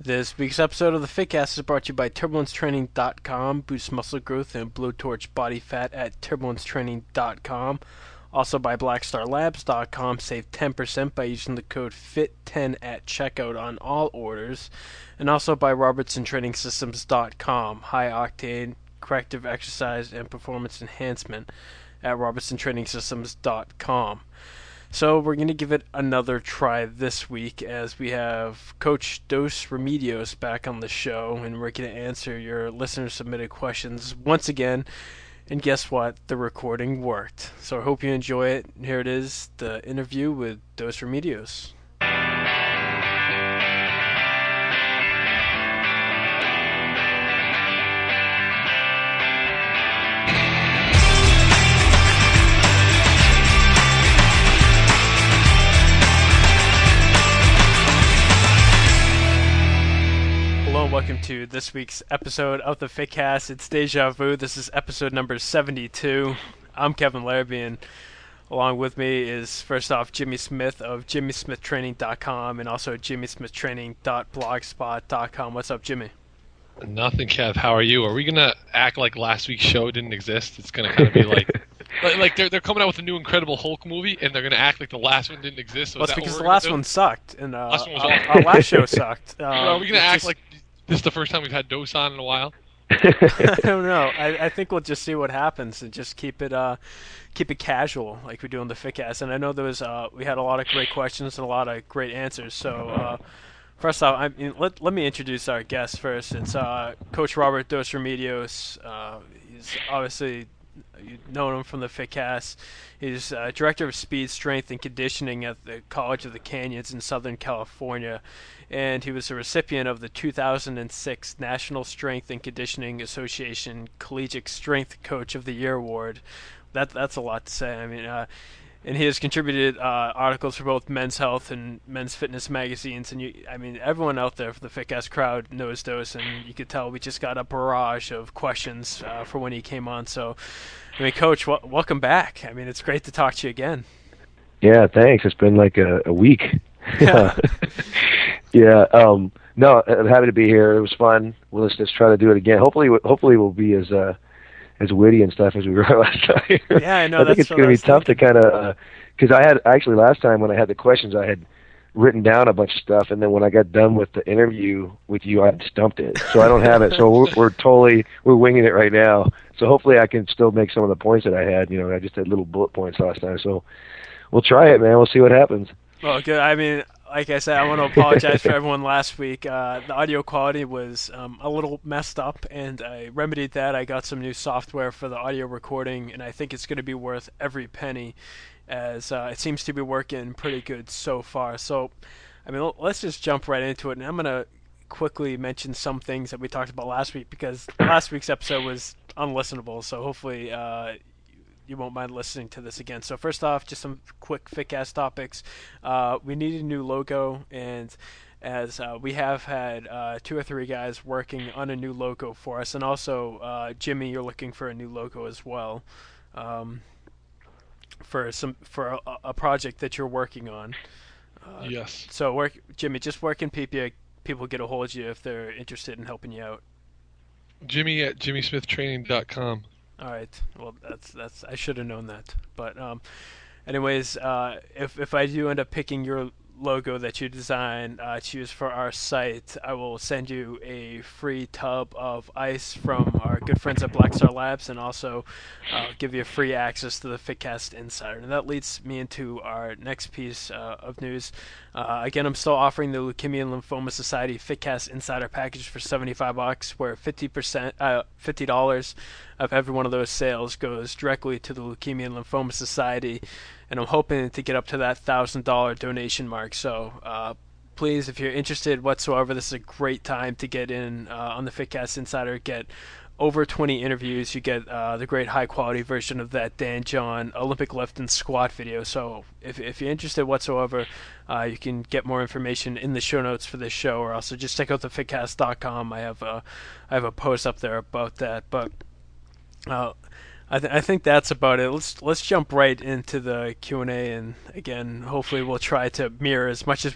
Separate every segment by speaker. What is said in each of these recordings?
Speaker 1: This week's episode of the Fitcast is brought to you by TurbulenceTraining.com. Boost muscle growth and blowtorch body fat at TurbulenceTraining.com. Also by BlackStarLabs.com. Save 10% by using the code FIT10 at checkout on all orders. And also by RobertsonTrainingSystems.com. High octane, corrective exercise, and performance enhancement at RobertsonTrainingSystems.com. So we're going to give it another try this week as we have Coach Dos Remedios back on the show, and we're going to answer your listener-submitted questions once again. And guess what? The recording worked. So I hope you enjoy it. Here it is, the interview with Dos Remedios. Welcome to this week's episode of the Fitcast. It's Deja Vu. This is episode number 72. I'm Kevin Larrabee, and along with me is, first off, Jimmy Smith of JimmySmithTraining.com and also JimmySmithTraining.blogspot.com. What's up, Jimmy?
Speaker 2: Nothing, Kev. How are you? Are we going to act like last week's show didn't exist? It's going to kind of be like they're coming out with a new Incredible Hulk movie, and they're going to act like the last one didn't exist. So
Speaker 1: well, it's because the last one sucked, and our
Speaker 2: last
Speaker 1: show sucked.
Speaker 2: Are we going to act like this is the first time we've had Dos on in a while?
Speaker 1: I don't know. I think we'll just see what happens and just keep it casual like we do on the Fitcast. And I know there was we had a lot of great questions and a lot of great answers. So first off, let me introduce our guest first. It's Coach Robert Dos Remedios. He's obviously, you've known him from the Fitcast. He's Director of Speed, Strength, and Conditioning at the College of the Canyons in Southern California. And he was a recipient of the 2006 National Strength and Conditioning Association Collegiate Strength Coach of the Year Award. That's a lot to say. I mean, and he has contributed articles for both Men's Health and Men's Fitness magazines. And everyone out there for the Fitcast crowd knows Dos, and you could tell we just got a barrage of questions for when he came on. So, Coach, welcome back. I mean, it's great to talk to you again.
Speaker 3: Yeah, thanks. It's been like a week.
Speaker 1: Yeah.
Speaker 3: Yeah. No, I'm happy to be here. It was fun. Let's just try to do it again. Hopefully we'll be as witty and stuff as we were last time.
Speaker 1: Yeah, I know.
Speaker 3: I think it's going to be tough to kind of because I had actually last time when I had the questions I had written down a bunch of stuff, and then when I got done with the interview with you, I had stumped it. So I don't have it. So we're winging it right now. So hopefully I can still make some of the points that I had. I just had little bullet points last time. So we'll try it, man. We'll see what happens.
Speaker 1: Well, good. I mean, like I said, I want to apologize for everyone last week. The audio quality was a little messed up, and I remedied that. I got some new software for the audio recording, and I think it's going to be worth every penny, as it seems to be working pretty good so far. So, let's just jump right into it, and I'm going to quickly mention some things that we talked about last week, because last week's episode was unlistenable, so hopefully you won't mind listening to this again. So first off, just some quick Fitcast topics. We need a new logo, and as we have had 2 or 3 guys working on a new logo for us, and also Jimmy, you're looking for a new logo as well, for a project that you're working on.
Speaker 2: Yes.
Speaker 1: So Jimmy, just where can people get a hold of you if they're interested in helping you out?
Speaker 2: Jimmy at JimmySmithTraining.com.
Speaker 1: All right. Well, that's I should have known that. But anyways, if I do end up picking your logo that you design to use for our site, I will send you a free tub of ice from our good friends at Black Star Labs, and also give you free access to the Fitcast Insider. And that leads me into our next piece of news. Again, I'm still offering the Leukemia and Lymphoma Society Fitcast Insider package for $75, where $50 of every one of those sales goes directly to the Leukemia and Lymphoma Society, and I'm hoping to get up to that $1,000 donation mark. So please, if you're interested whatsoever, this is a great time to get in on the Fitcast Insider. Get over 20 interviews. You get the great high-quality version of that Dan John Olympic lift and squat video. So if you're interested whatsoever, you can get more information in the show notes for this show, or also just check out the fitcast.com. I have a post up there about that. But I think that's about it. Let's jump right into the Q&A, and again, hopefully we'll try to mirror as much as we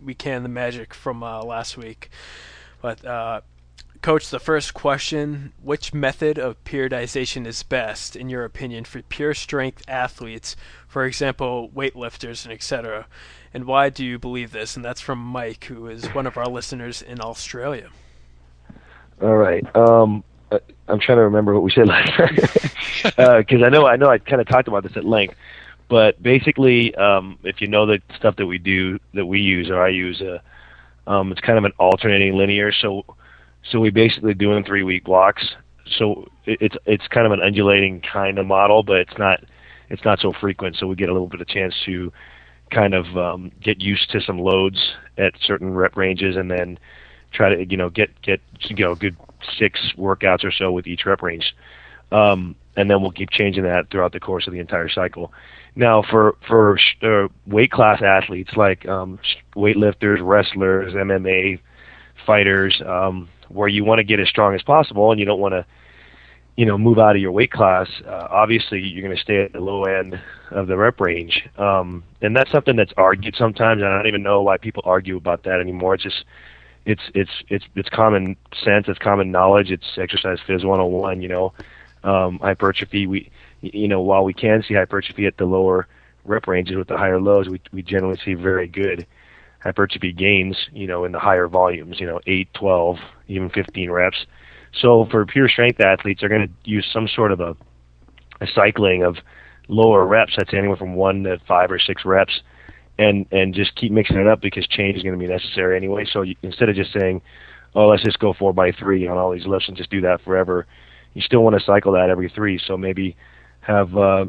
Speaker 1: we can the magic from last week. But Coach, the first question: which method of periodization is best, in your opinion, for pure strength athletes, for example, weightlifters and etc.? And why do you believe this? And that's from Mike, who is one of our listeners in Australia.
Speaker 3: All right. I'm trying to remember what we said last time because I know I kind of talked about this at length. But basically, if you know the stuff that we use or I use, it's kind of an alternating linear. So we basically do in 3-week blocks. So it's kind of an undulating kind of model, but it's not so frequent. So we get a little bit of chance to kind of get used to some loads at certain rep ranges, and then try to get good 6 workouts or so with each rep range, and then we'll keep changing that throughout the course of the entire cycle. Now, for weight class athletes like weightlifters, wrestlers, MMA fighters, where you want to get as strong as possible and you don't want to move out of your weight class, obviously you're going to stay at the low end of the rep range, and that's something that's argued sometimes, and I don't even know why people argue about that anymore. It's just it's common sense, it's common knowledge, it's exercise phys 101. Hypertrophy, while we can see hypertrophy at the lower rep ranges with the higher lows, we generally see very good hypertrophy gains, in the higher volumes, 8, 12, even 15 reps. So for pure strength athletes, they're going to use some sort of a cycling of lower reps, that's anywhere from 1 to 5 or 6 reps, and just keep mixing it up because change is going to be necessary anyway. So instead of just saying, oh, let's just go 4x3 on all these lifts and just do that forever, you still want to cycle that every 3. So maybe have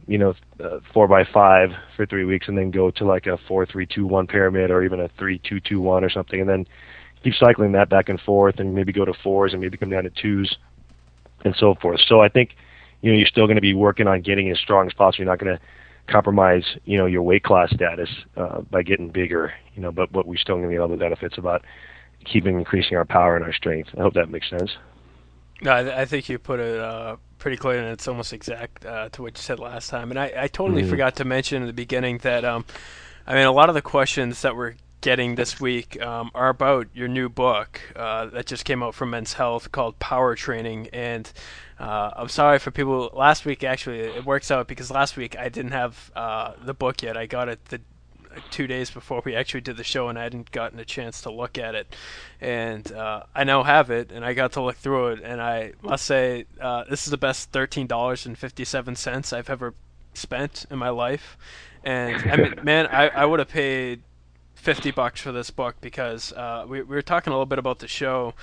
Speaker 3: 4x5 for 3 weeks, and then go to like a 4-3-2-1 pyramid, or even a 3-2-2-1 or something, and then keep cycling that back and forth, and maybe go to 4s and maybe come down to 2s and so forth. So I think you're still going to be working on getting as strong as possible. You're not going to compromise your weight class status by getting bigger, but we're still going to get all the benefits about increasing our power and our strength. I hope that makes sense.
Speaker 1: No, I think you put it pretty clear, and it's almost exact to what you said last time. And I totally forgot to mention in the beginning that a lot of the questions that we're getting this week are about your new book that just came out from Men's Health called Power Training. And I'm sorry for people. Last week, actually, it works out because last week I didn't have the book yet. I got it 2 days before we actually did the show, and I hadn't gotten a chance to look at it. And I now have it, and I got to look through it, and I must say this is the best $13.57 I've ever spent in my life. And man, I would have paid $50 for this book because we were talking a little bit about the show.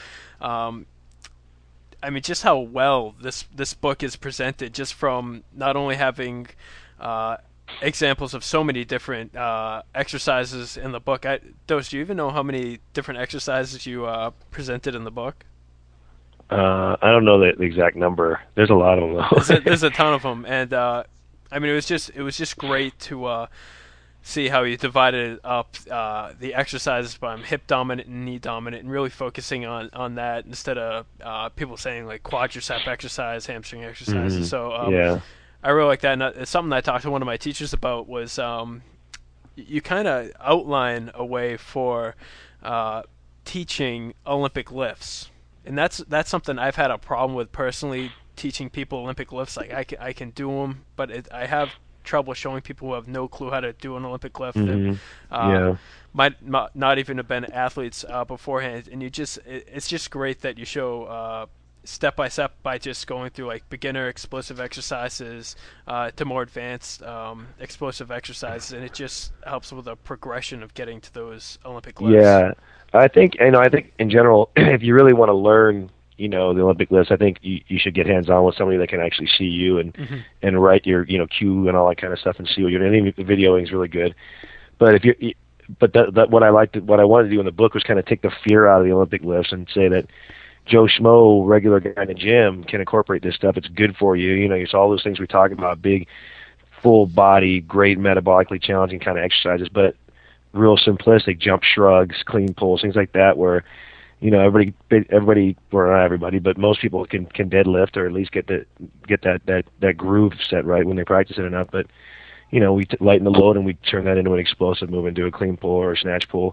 Speaker 1: Just how well this book is presented, just from not only having examples of so many different exercises in the book. Dos, do you even know how many different exercises you presented in the book?
Speaker 3: I don't know the exact number. There's a lot of them, though.
Speaker 1: There's a ton of them, and it was just great to see how you divided up the exercises by hip dominant and knee dominant, and really focusing on that instead of people saying like quadricep exercise, hamstring exercises. So
Speaker 3: yeah.
Speaker 1: I really like that. And it's something I talked to one of my teachers about was you kind of outline a way for teaching Olympic lifts. And that's something I've had a problem with personally, teaching people Olympic lifts. Like I can do them, but I have trouble showing people who have no clue how to do an Olympic lift. That, might not even have been athletes beforehand. And it's just great that you show step by step by just going through like beginner explosive exercises to more advanced explosive exercises, and it just helps with the progression of getting to those Olympic lifts. Yeah,
Speaker 3: I think in general, if you really want to learn, the Olympic lifts, I think you should get hands-on with somebody that can actually see you and write your cue and all that kind of stuff and see what you're doing. I think the videoing is really good, but what I wanted to do in the book was kind of take the fear out of the Olympic lifts and say that Joe Schmo, regular guy in the gym, can incorporate this stuff. It's good for you. It's all those things we talk about, big, full body, great metabolically challenging kind of exercises, but real simplistic jump shrugs, clean pulls, things like that, where, everybody, well, not everybody, but most people can deadlift, or at least get that groove set right when they practice it enough. But, we lighten the load and we turn that into an explosive move and do a clean pull or a snatch pull.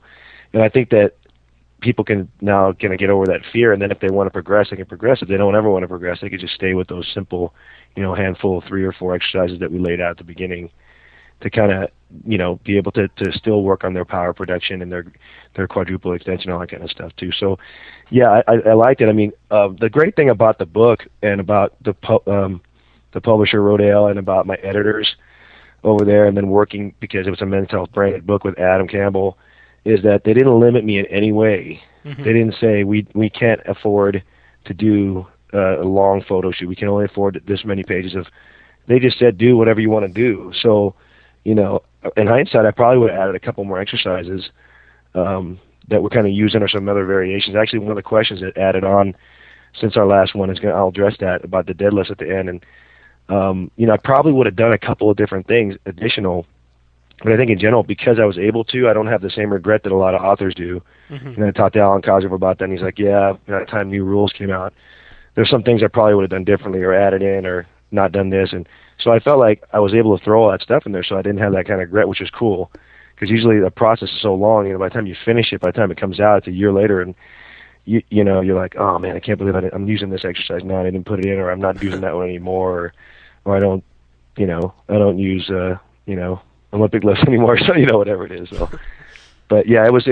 Speaker 3: And I think that people can now kind of get over that fear, and then if they want to progress, they can progress. If they don't ever want to progress, they can just stay with those simple, handful of 3 or 4 exercises that we laid out at the beginning to kind of, be able to still work on their power production and their quadruple extension, all that kind of stuff too. So, yeah, I liked it. I mean, the great thing about the book and about the publisher Rodale and about my editors over there, and then working, because it was a Men's Health branded book with Adam Campbell, is that they didn't limit me in any way. Mm-hmm. They didn't say we can't afford to do a long photo shoot. We can only afford this many pages of. They just said do whatever you want to do. So, in hindsight, I probably would have added a couple more exercises that we're kind of using, or some other variations. Actually, one of the questions that added on since our last one I'll address that about the deadlifts at the end. And I probably would have done a couple of different things additional. But I think in general, because I was able to, I don't have the same regret that a lot of authors do. Mm-hmm. And I talked to Alan Cosgrove about that, and he's like, yeah, by the time new rules came out, there's some things I probably would have done differently or added in or not done this. And so I felt like I was able to throw all that stuff in there, so I didn't have that kind of regret, which is cool. Because usually the process is so long, by the time you finish it, by the time it comes out, it's a year later, and you're like, oh man, I can't believe I'm using this exercise now, and I didn't put it in, or I'm not using that one anymore, or I don't use, Olympic lifts anymore, so whatever it is. So, but yeah, it's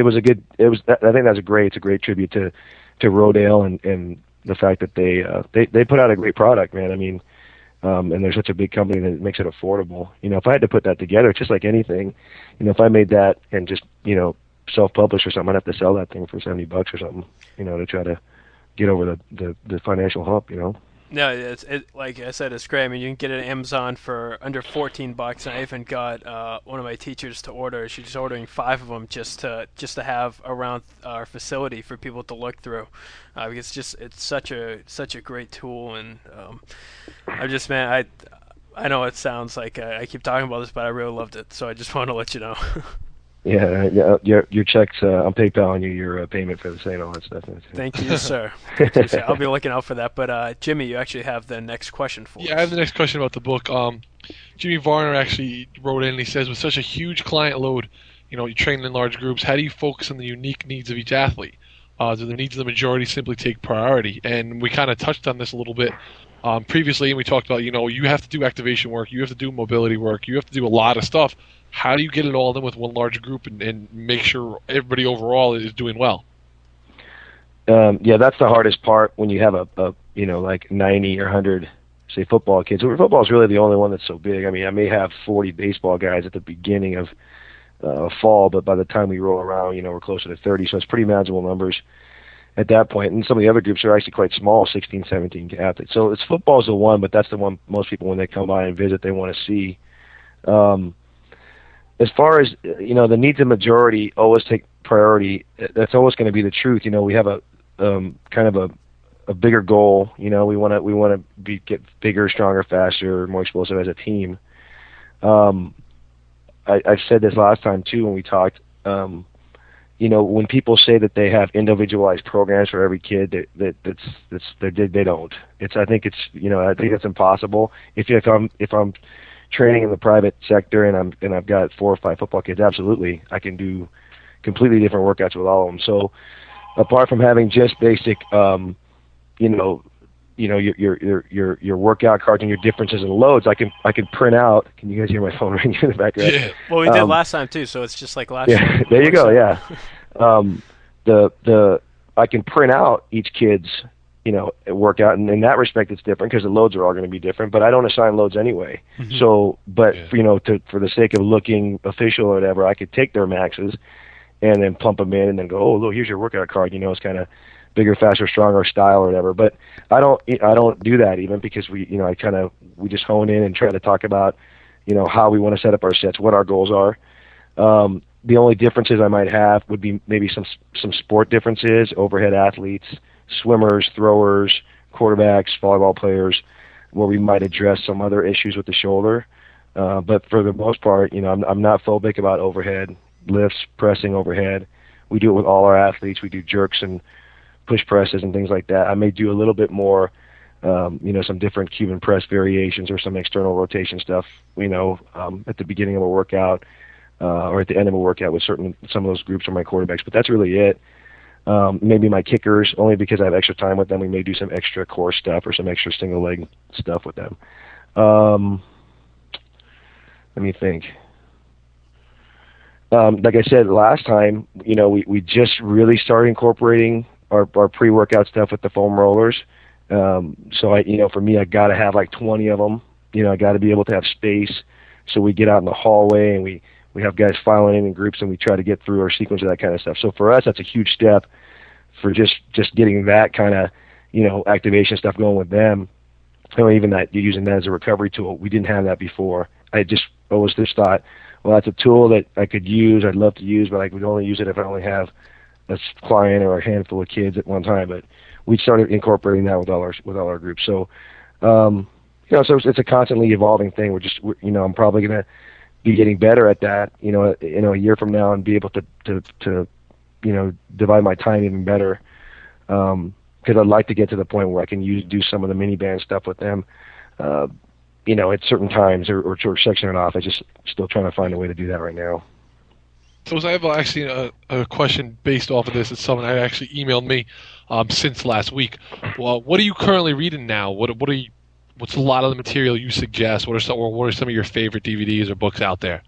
Speaker 3: a great tribute to Rodale and the fact that they put out a great product, man. I mean, and they're such a big company that makes it affordable. If I had to put that together, it's just like anything, if I made that and just self-publish or something, I'd have to sell that thing for $70 or something, to try to get over the financial hump,
Speaker 1: No, it's like I said, it's great. I mean, you can get it at Amazon for under $14. And I even got one of my teachers to order. She's ordering 5 of them just to have around our facility for people to look through. Because it's such a great tool, and I know it sounds like I keep talking about this, but I really loved it. So I just want to let you know.
Speaker 3: Yeah, your checks, I'm PayPaling you your payment for the same, all that stuff.
Speaker 1: Thank you, sir. Thank you, sir. I'll be looking out for that. But Jimmy, you actually have the next question for us.
Speaker 2: Yeah, I have the next question about the book. Jimmy Varner actually wrote in, and he says, with such a huge client load, you train in large groups, how do you focus on the unique needs of each athlete? Do the needs of the majority simply take priority? And we kind of touched on this a little bit previously, and we talked about, you have to do activation work, you have to do mobility work, you have to do a lot of stuff. How do you get it all in with one large group and make sure everybody overall is doing well?
Speaker 3: Yeah, that's the hardest part when you have a like 90 or 100, say, football kids. Football is really the only one that's so big. I mean, I may have 40 baseball guys at the beginning of fall, but by the time we roll around, we're closer to 30, so it's pretty manageable numbers at that point. And some of the other groups are actually quite small, 16, 17 athletes. So football is the one, but that's the one most people, when they come by and visit, they want to see. As far as, the needs of majority always take priority, that's always going to be the truth. We have a kind of a bigger goal. We want to get bigger, stronger, faster, more explosive as a team. I said this last time too when we talked. When people say that they have individualized programs for every kid, they don't. I think it's impossible. If I'm training in the private sector and I've got 4 or 5 football kids, absolutely, I can do completely different workouts with all of them. So apart from having just basic, your workout cards and your differences in loads, I can print out. Can you guys hear my phone ringing in the background?
Speaker 2: Yeah.
Speaker 1: Well, we did last time too, so it's just like last time.
Speaker 3: There you go. Yeah. I can print out each kid's workout, and in that respect it's different because the loads are all going to be different, but I don't assign loads anyway. Mm-hmm. So, but for the sake of looking official or whatever, I could take their maxes and then plump them in and then go, oh, look, here's your workout card. It's kind of bigger, faster, stronger style or whatever. But I don't do that even, because we just hone in and try to talk about, how we want to set up our sets, what our goals are. The only differences I might have would be maybe some sport differences, overhead athletes, swimmers, throwers, quarterbacks, volleyball players, where we might address some other issues with the shoulder. But for the most part, I'm not phobic about overhead lifts, pressing overhead. We do it with all our athletes. We do jerks and push presses and things like that. I may do a little bit more, some different Cuban press variations or some external rotation stuff, at the beginning of a workout. or at the end of a workout with some of those groups are my quarterbacks. But that's really it. Maybe my kickers, only because I have extra time with them. We may do some extra core stuff or some extra single leg stuff with them. Let me think. Like I said last time, we just really started incorporating our pre-workout stuff with the foam rollers. So for me, I got to have like 20 of them. I got to be able to have space. So we get out in the hallway and we have guys filing in groups and we try to get through our sequence of that kind of stuff. So for us, that's a huge step for just getting that kind of, activation stuff going with them. Even that you're using that as a recovery tool. We didn't have that before. I always just thought, well, that's a tool that I could use. I'd love to use, but I would only use it if I only have a client or a handful of kids at one time. But we started incorporating that with all our groups. So, so it's a constantly evolving thing. I'm probably going to be getting better at that, a year from now, and be able to divide my time even better. Because I'd like to get to the point where I can do some of the mini band stuff with them, at certain times or section it off. I just still trying to find a way to do that right now.
Speaker 2: So I have actually a question based off of this. It's someone that actually emailed me since last week. Well, what are you currently reading now? What's a lot of the material you suggest? What are some of your favorite DVDs or books out there?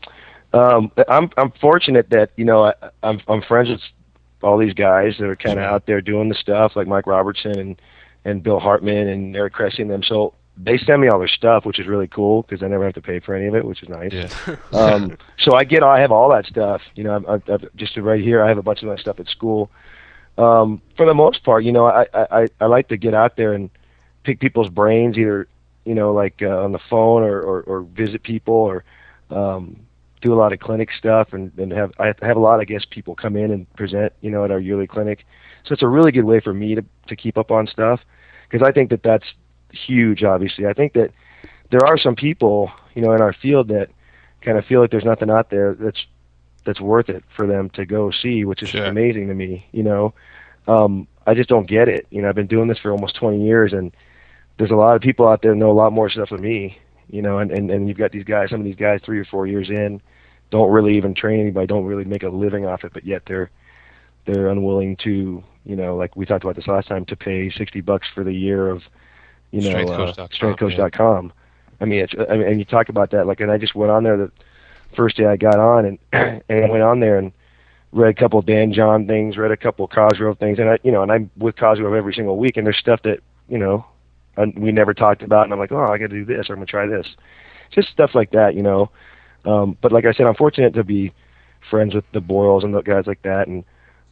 Speaker 3: I'm fortunate that I'm friends with all these guys that are kind of out there doing the stuff, like Mike Robertson and Bill Hartman and Eric Cressy and them. So they send me all their stuff, which is really cool because I never have to pay for any of it, which is nice.
Speaker 2: Yeah.
Speaker 3: So I have all that stuff. I've just right here. I have a bunch of my stuff at school. For the most part, I like to get out there and pick people's brains, either on the phone or visit people or do a lot of clinic stuff and I have a lot, I guess, people come in and present, at our yearly clinic. So it's a really good way for me to keep up on stuff because I think that that's huge, obviously. I think that there are some people, in our field that kind of feel like there's nothing out there that's worth it for them to go see, which is amazing to me, I just don't get it. I've been doing this for almost 20 years and there's a lot of people out there that know a lot more stuff than me, and you've got some of these guys 3 or 4 years in, don't really even train anybody, don't really make a living off it, but yet they're unwilling to, like we talked about this last time, to pay $60 for the year of, strengthcoach.com. I mean, and you talk about that, and I just went on there the first day I got on, and I went on there and read a couple of Dan John things, read a couple of Cosgrove things, and I'm with Cosgrove every single week, and there's stuff that, we never talked about, and I'm like, oh, I got to do this, or I'm going to try this. Just stuff like that, But like I said, I'm fortunate to be friends with the Boyles and the guys like that, and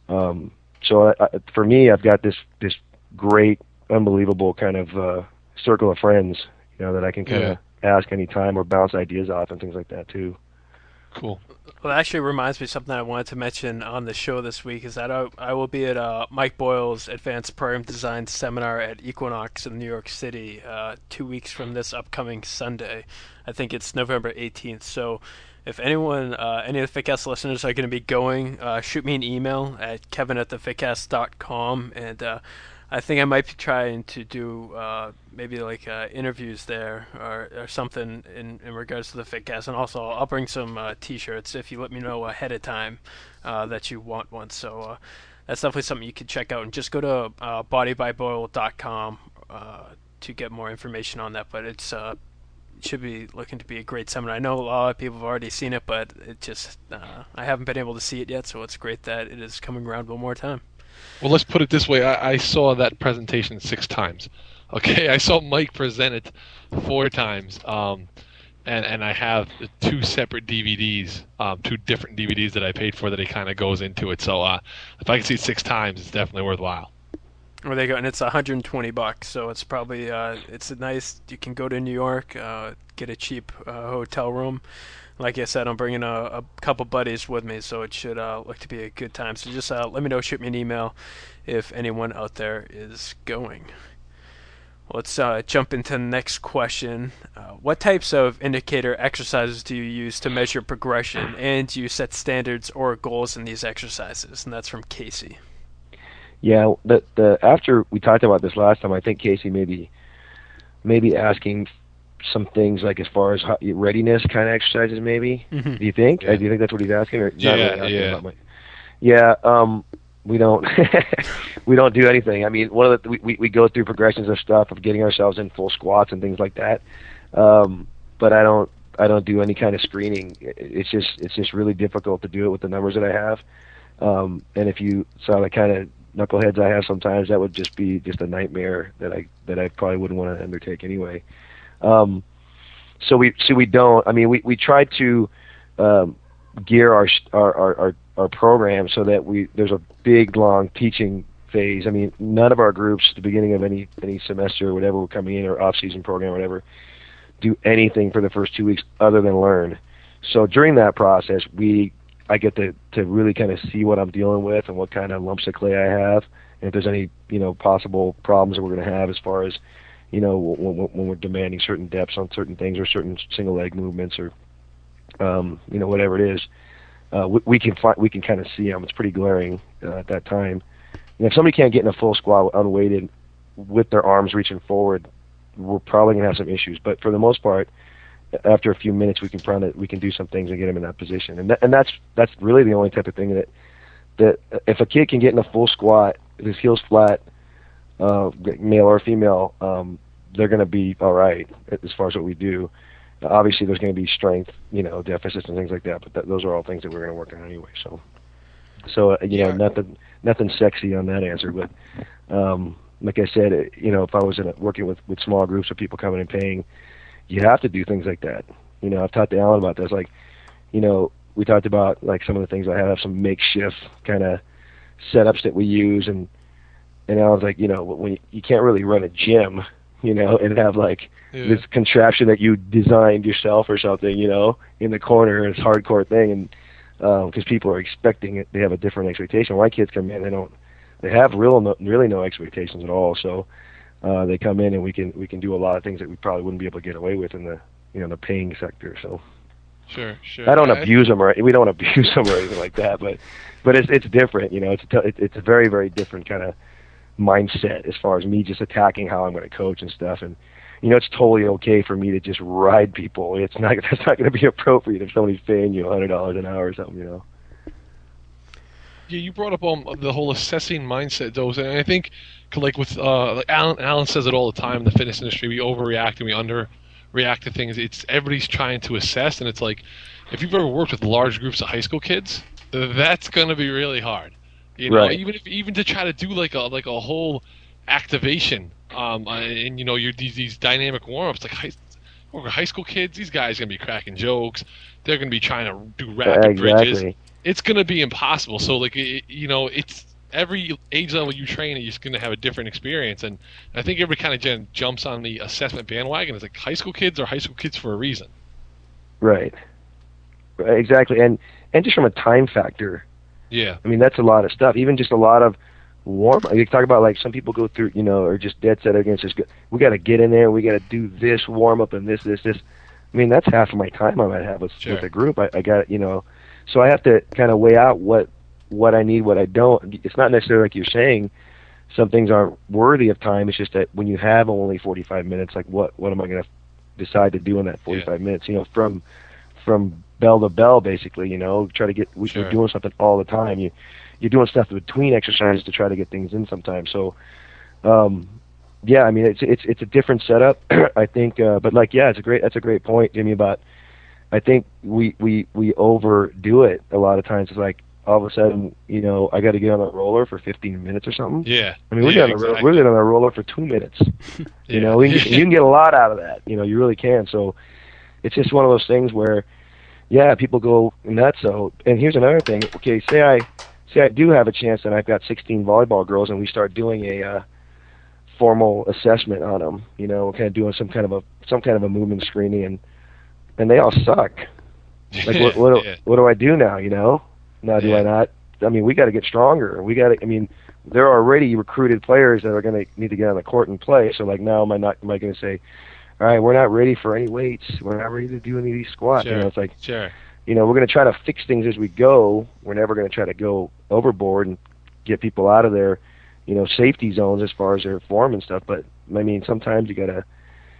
Speaker 3: so for me, I've got this great, unbelievable kind of circle of friends, that I can kind of ask anytime or bounce ideas off and things like that too.
Speaker 2: Cool.
Speaker 1: Well, that actually reminds me of something I wanted to mention on the show this week is that I will be at Mike Boyle's Advanced Program Design Seminar at Equinox in New York City 2 weeks from this upcoming Sunday. I think it's November 18th. So if anyone, any of the Fitcast listeners are going to be going, shoot me an email at kevin@thefitcast.com, and I think I might be trying to do maybe like interviews there or something in regards to the Fitcast, and also I'll bring some T-shirts if you let me know ahead of time that you want one. So that's definitely something you can check out, and just go to bodybyboyle.com to get more information on that. But it should be looking to be a great seminar. I know a lot of people have already seen it, but it just I haven't been able to see it yet, so it's great that it is coming around one more time.
Speaker 2: Well, let's put it this way. I saw that presentation 6 times. Okay, I saw Mike present it 4 times, and I have 2 separate DVDs, 2 different DVDs that I paid for that he kind of goes into it. So if I can see it 6 times, it's definitely worthwhile.
Speaker 1: Well, there you go, and it's $120, so it's probably it's a nice. You can go to New York, get a cheap hotel room. Like I said, I'm bringing a couple buddies with me, so it should look to be a good time. So just let me know, shoot me an email if anyone out there is going. Let's jump into the next question. What types of indicator exercises do you use to measure progression, and do you set standards or goals in these exercises? And that's from Casey.
Speaker 3: Yeah, after we talked about this last time, I think Casey maybe asking some things like as far as readiness kind of exercises, maybe.
Speaker 1: Mm-hmm.
Speaker 3: Do you think?
Speaker 2: Yeah.
Speaker 3: Do you think that's what he's asking? Or
Speaker 2: Yeah,
Speaker 3: not really asking
Speaker 2: yeah.
Speaker 3: about Yeah. We don't we don't do anything. I mean, one of the we go through progressions of stuff of getting ourselves in full squats and things like that. But I don't do any kind of screening. It's just really difficult to do it with the numbers that I have. And if you saw the kind of knuckleheads I have sometimes, that would just be just a nightmare that I probably wouldn't want to undertake anyway. So we don't. I mean, we try to gear our program so that there's a big long teaching phase. I mean, none of our groups at the beginning of any semester or whatever we're coming in, or off season program or whatever, do anything for the first 2 weeks other than learn. So during that process, I get to really kind of see what I'm dealing with and what kind of lumps of clay I have, and if there's any possible problems that we're going to have as far as when we're demanding certain depths on certain things or certain single leg movements or whatever it is. We can kind of see them. It's pretty glaring at that time. And if somebody can't get in a full squat unweighted with their arms reaching forward, we're probably gonna have some issues. But for the most part, after a few minutes, we can do some things and get them in that position. And that's really the only type of thing that if a kid can get in a full squat, if his heels flat, male or female, they're gonna be all right as far as what we do. Obviously, there's going to be strength, deficits and things like that. But those are all things that we're going to work on anyway. So nothing sexy on that answer. But like I said, if I was working with small groups of people coming and paying, you have to do things like that. I've talked to Alan about this. Like, we talked about like some of the things I have some makeshift kind of setups that we use, and Alan's like, when you can't really run a gym, and have like this contraption that you designed yourself or something, in the corner, it's a hardcore thing, and because people are expecting it, they have a different expectation. When my kids come in, they have really no expectations at all. So they come in and we can do a lot of things that we probably wouldn't be able to get away with in the the paying sector. So
Speaker 2: sure.
Speaker 3: I don't abuse them, or we don't abuse them or anything like that, but it's different. It's a very, very different kind of mindset as far as me just attacking how I'm going to coach and stuff. And it's totally okay for me to just ride people. That's not going to be appropriate if somebody's paying you $100 an hour or something.
Speaker 2: Yeah, you brought up the whole assessing mindset, though, and I think like with like Alan says it all the time in the fitness industry, we overreact and we underreact to things. It's everybody's trying to assess, and it's like if you've ever worked with large groups of high school kids, that's going to be really hard.
Speaker 3: Right.
Speaker 2: Even to try to do like a whole activation, and you're these dynamic warm-ups, like high school kids, these guys are gonna be cracking jokes. They're gonna be trying to do rapid bridges. It's gonna be impossible. So like it's every age level you train, you're just gonna have a different experience. And I think everybody kind of jumps on the assessment bandwagon. It's like high school kids are high school kids for a reason.
Speaker 3: Right. Exactly. And just from a time factor.
Speaker 2: Yeah.
Speaker 3: I mean, that's a lot of stuff. Even just a lot of warm-up. You talk about like some people go through, are just dead set against this. We got to get in there. We got to do this warm-up and this. I mean, that's half of my time I might have with a group. I got, so I have to kind of weigh out what I need, what I don't. It's not necessarily like you're saying some things aren't worthy of time. It's just that when you have only 45 minutes, like what am I going to decide to do in that 45 minutes? From bell to bell, basically, try to get, we're doing something all the time. You're doing stuff between exercises to try to get things in sometimes. So, yeah, I mean, it's a different setup, I think, but like, yeah, that's a great point, Jimmy, about, I think we overdo it a lot of times. It's like, all of a sudden, I got to get on the roller for 15 minutes or something.
Speaker 2: Yeah.
Speaker 3: I mean, we're getting on the roller for 2 minutes. You can get a lot out of that. You really can. So it's just one of those things where, yeah, people go nuts. So, and here's another thing. Okay, say I do have a chance and I've got 16 volleyball girls and we start doing a formal assessment on them. Kind of doing some kind of a movement screening, and they all suck. Like, what do I do now? Now do I not? I mean, we got to get stronger. I mean, there are already recruited players that are going to need to get on the court and play. So like, now am I going to say, all right, we're not ready for any weights. We're not ready to do any of these squats.
Speaker 2: Sure.
Speaker 3: It's like,
Speaker 2: sure.
Speaker 3: We're going to try to fix things as we go. We're never going to try to go overboard and get people out of their, safety zones as far as their form and stuff. But I mean, sometimes you got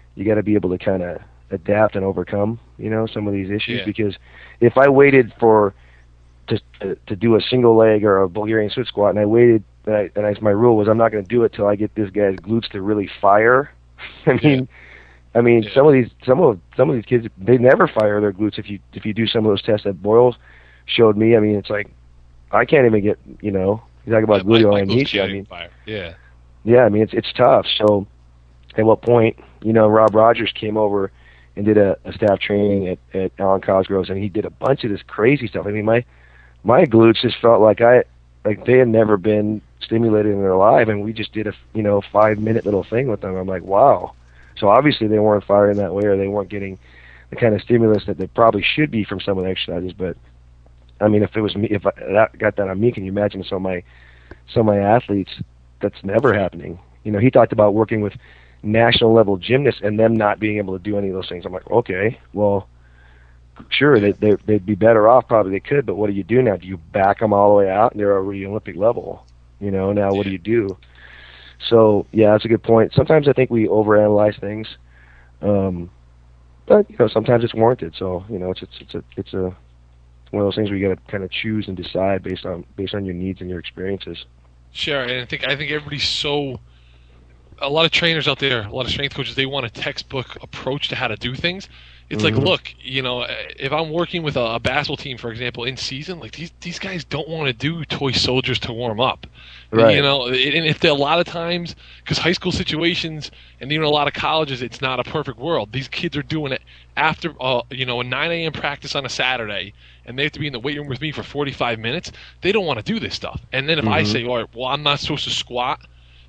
Speaker 3: you got to be able to kind of adapt and overcome, some of these issues.
Speaker 2: Yeah.
Speaker 3: Because if I waited to do a single leg or a Bulgarian split squat, and I waited, my rule was I'm not going to do it till I get this guy's glutes to really fire. I mean, some of these kids, they never fire their glutes. If you do some of those tests that Boyle showed me, I mean, it's like I can't even get, you talk about gluteal amnesia. I mean, yeah, I mean, it's tough. So at what point, Rob Rogers came over and did a staff training at Alan Cosgrove's, and he did a bunch of this crazy stuff. I mean, my glutes just felt like they had never been stimulated in their life, and we just did a 5-minute little thing with them. I'm like, wow. So obviously they weren't firing that way, or they weren't getting the kind of stimulus that they probably should be from some of the exercises. But I mean, if it was me, that got that on me, can you imagine some of my athletes? That's never happening. He talked about working with national level gymnasts and them not being able to do any of those things. I'm like, okay, well, sure, they'd be better off. Probably they could, but what do you do now? Do you back them all the way out and they're already Olympic level? Now what do you do? So yeah, that's a good point. Sometimes I think we overanalyze things, but sometimes it's warranted. So it's one of those things where you got to kind of choose and decide based on your needs and your experiences.
Speaker 2: Sure, and I think everybody's a lot of trainers out there, a lot of strength coaches, they want a textbook approach to how to do things. It's like, look, if I'm working with a basketball team, for example, in season, like these guys don't want to do toy soldiers to warm up.
Speaker 3: Right.
Speaker 2: And if a lot of times, because high school situations and even a lot of colleges, it's not a perfect world. These kids are doing it after, a 9 a.m. practice on a Saturday, and they have to be in the weight room with me for 45 minutes. They don't want to do this stuff. And then if I say, all right, well, I'm not supposed to squat,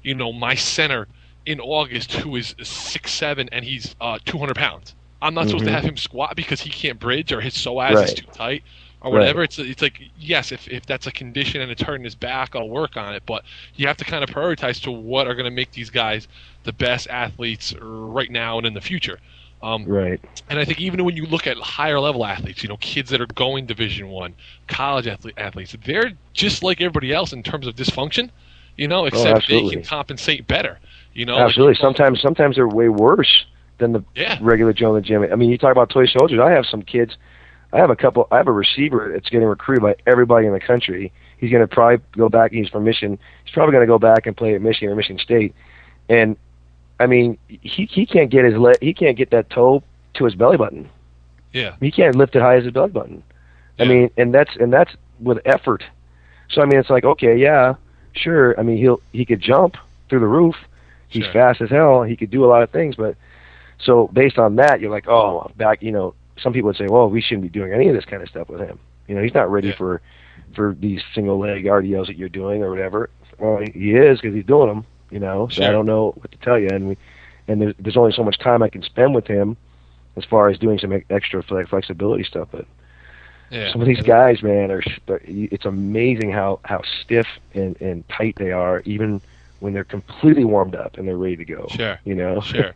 Speaker 2: my center in August, who is 6'7", and he's 200 pounds. I'm not supposed to have him squat because he can't bridge or his psoas is too tight or whatever. Right. It's like, yes, if that's a condition and it's hurting his back, I'll work on it. But you have to kind of prioritize to what are going to make these guys the best athletes right now and in the future.
Speaker 3: Right.
Speaker 2: And I think even when you look at higher level athletes, kids that are going Division I, college athletes, they're just like everybody else in terms of dysfunction, except they can compensate better.
Speaker 3: Absolutely. Sometimes they're way worse than the regular Joe in the gym. I mean, you talk about toy soldiers. I have some kids. I have a receiver that's getting recruited by everybody in the country. He's going to probably go back. He's from Michigan. He's probably going to go back and play at Michigan or Michigan State. And I mean, he can't get he can't get that toe to his belly button.
Speaker 2: Yeah.
Speaker 3: He can't lift it high as his belly button. Yeah. I mean, and that's with effort. So I mean, it's like, okay, yeah, sure. I mean, he could jump through the roof. He's fast as hell. He could do a lot of things, but so based on that, you're like, oh, back. Some people would say, well, we shouldn't be doing any of this kind of stuff with him. He's not ready for these single leg RDLs that you're doing or whatever. Well, he is because he's doing them. So I don't know what to tell you. And there's only so much time I can spend with him as far as doing some extra flexibility stuff. But some of these guys, man, it's amazing how stiff and tight they are, even when they're completely warmed up and they're ready to go.
Speaker 2: Sure. Sure.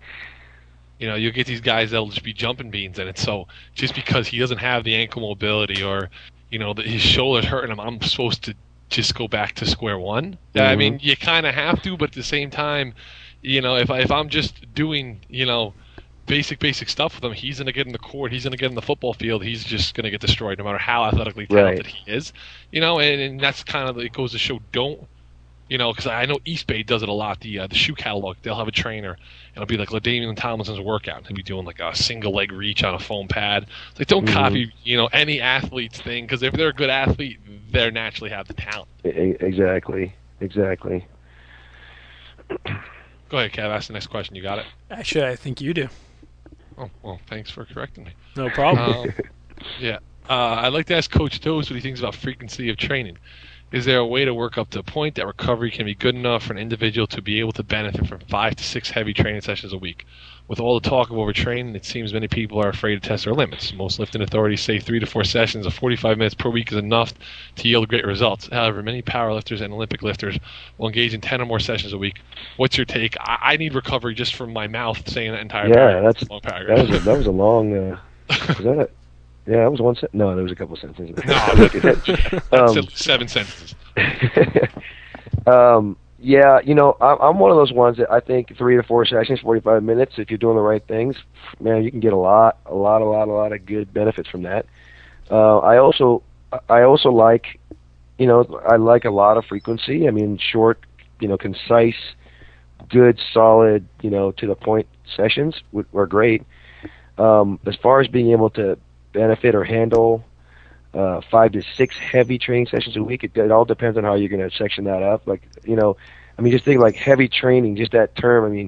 Speaker 2: You get these guys that'll just be jumping beans, and it's so just because he doesn't have the ankle mobility or, his shoulder's hurting him, I'm supposed to just go back to square one. I mean, you kind of have to, but at the same time, if I'm just doing, basic stuff with him, he's going to get in the court, he's going to get in the football field, he's just going to get destroyed no matter how athletically talented he is. And that's kind of, it goes to show, don't, because I know East Bay does it a lot. The shoe catalog, they'll have a trainer, and it'll be like LaDainian Tomlinson's workout. He'll be doing like a single leg reach on a foam pad. It's like, don't copy, any athlete's thing, because if they're a good athlete, they naturally have the talent.
Speaker 3: Exactly.
Speaker 2: Go ahead, Kev. Ask the next question. You got it?
Speaker 1: Actually, I think you do.
Speaker 2: Oh, well, thanks for correcting me.
Speaker 1: No problem.
Speaker 2: I'd like to ask Coach Toes what he thinks about frequency of training. Is there a way to work up to a point that recovery can be good enough for an individual to be able to benefit from 5 to 6 heavy training sessions a week? With all the talk of overtraining, it seems many people are afraid to test their limits. Most lifting authorities say 3 to 4 sessions of 45 minutes per week is enough to yield great results. However, many powerlifters and Olympic lifters will engage in 10 or more sessions a week. What's your take? I need recovery just from my mouth saying that entire paragraph.
Speaker 3: That's a long paragraph. That was a long. Was that it? Yeah, that was one sentence. No, there was a couple sentences.
Speaker 2: No, 7 sentences.
Speaker 3: Yeah, I'm one of those ones that I think 3 to 4 sessions, 45 minutes. If you're doing the right things, man, you can get a lot of good benefits from that. I also like, I like a lot of frequency. I mean, short, concise, good, solid, to the point sessions were great. As far as being able to benefit or handle 5 to 6 heavy training sessions a week, it all depends on how you're going to section that up. Like, just think like heavy training, just that term. I mean,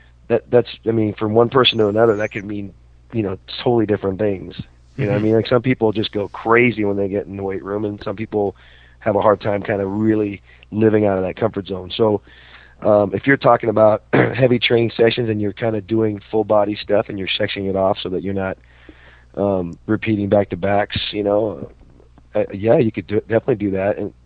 Speaker 3: from one person to another, that could mean, totally different things. You know what I mean? Like some people just go crazy when they get in the weight room, and some people have a hard time kind of really living out of that comfort zone. So if you're talking about heavy training sessions and you're kind of doing full body stuff and you're sectioning it off so that you're not repeating back to backs, yeah, you could definitely do that. And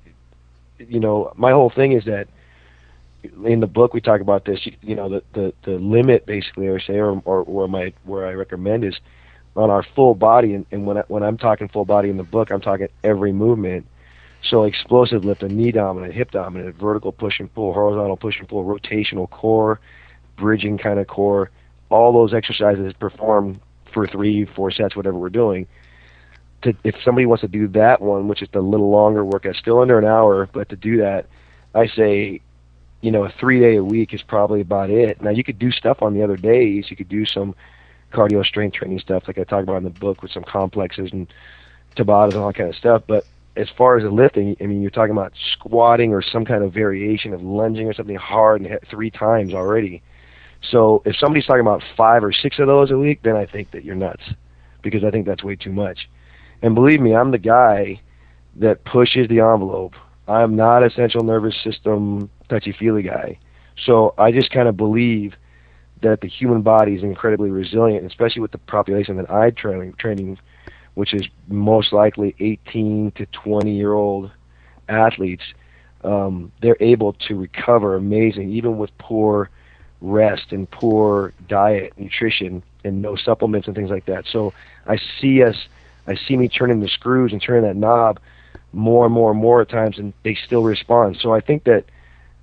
Speaker 3: my whole thing is that in the book we talk about this. The limit basically, or where I recommend is on our full body. And when I'm talking full body in the book, I'm talking every movement. So explosive lift, a knee dominant, hip dominant, vertical push and pull, horizontal push and pull, rotational core, bridging kind of core, all those exercises performed for 3-4 sets, whatever we're doing. If somebody wants to do that one, which is the little longer workout, still under an hour, but to do that, I say, a 3-day a week is probably about it. Now you could do stuff on the other days. You could do some cardio strength training stuff like I talk about in the book with some complexes and Tabatas and all that kind of stuff. But as far as the lifting, I mean, you're talking about squatting or some kind of variation of lunging or something hard and 3 times already. So if somebody's talking about 5 or 6 of those a week, then I think that you're nuts, because I think that's way too much. And believe me, I'm the guy that pushes the envelope. I'm not a central nervous system touchy-feely guy. So I just kind of believe that the human body is incredibly resilient, especially with the population that I'm training, which is most likely 18 to 20-year-old athletes. They're able to recover amazing, even with poor rest and poor diet, nutrition, and no supplements and things like that. So I see me turning the screws and turning that knob more and more at times, and they still respond. So I think that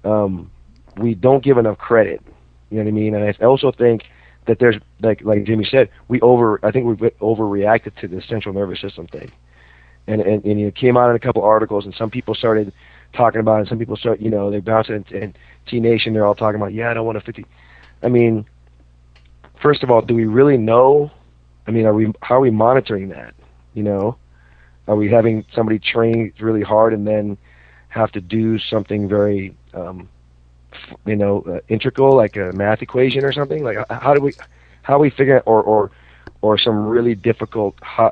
Speaker 3: we don't give enough credit. You know what I mean? And I also think that there's, like Jimmy said, we've overreacted to the central nervous system thing. And it came out in a couple articles, and some people started talking about it, and some people they bounced it, and T-Nation, they're all talking about, I don't want to 50. I mean, first of all, do we really know? I mean, how are we monitoring that? Are we having somebody train really hard and then have to do something very, integral, like a math equation or something? Like, how are we figuring, or some really difficult, high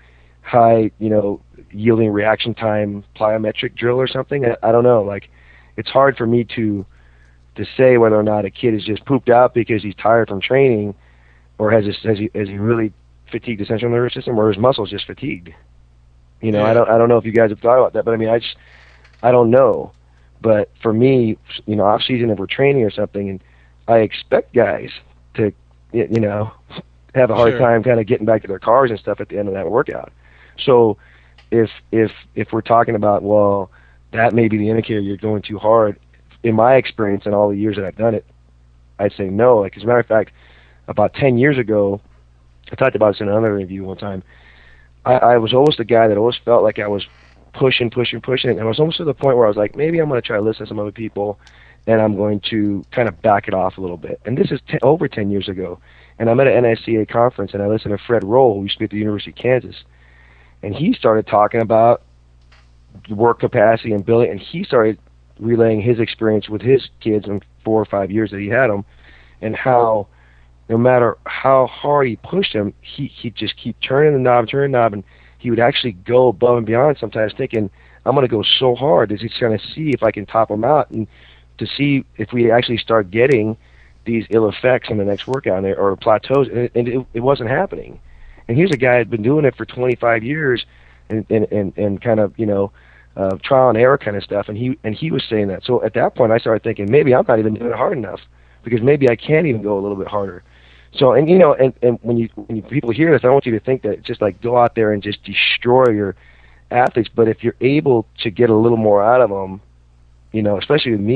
Speaker 3: yielding reaction time plyometric drill or something? I don't know. Like, it's hard for me to say whether or not a kid is just pooped out because he's tired from training, or has he really fatigued the central nervous system, or his muscles just fatigued.
Speaker 2: Yeah.
Speaker 3: I don't know if you guys have thought about that, but I mean, I don't know. But for me, off season, if we're training or something, and I expect guys to, have a hard time kind of getting back to their cars and stuff at the end of that workout. So if we're talking about, well, that may be the indicator you're going too hard, in my experience and all the years that I've done it, I'd say no. Like, as a matter of fact, about 10 years ago, I talked about this in another interview one time, I was always the guy that always felt like I was pushing, and I was almost to the point where I was like, maybe I'm going to try to listen to some other people, and I'm going to kind of back it off a little bit. And this is over 10 years ago, and I'm at an NSCA conference, and I listened to Fred Roll, who used to be at the University of Kansas, and he started talking about work capacity and building, and he started relaying his experience with his kids in 4 or 5 years that he had them, and how no matter how hard he pushed them, he'd just keep turning the knob, and he would actually go above and beyond sometimes, thinking, I'm going to go so hard that he's going to see if I can top him out, and to see if we actually start getting these ill effects in the next workout or plateaus, and it wasn't happening. And here's a guy who had been doing it for 25 years and kind of, trial and error kind of stuff, and he was saying that. So at that point, I started thinking, maybe I'm not even doing it hard enough, because maybe I can't even go a little bit harder. So, and when people hear this, I don't want you to think that it's just like go out there and just destroy your athletes. But if you're able to get a little more out of them, especially with me,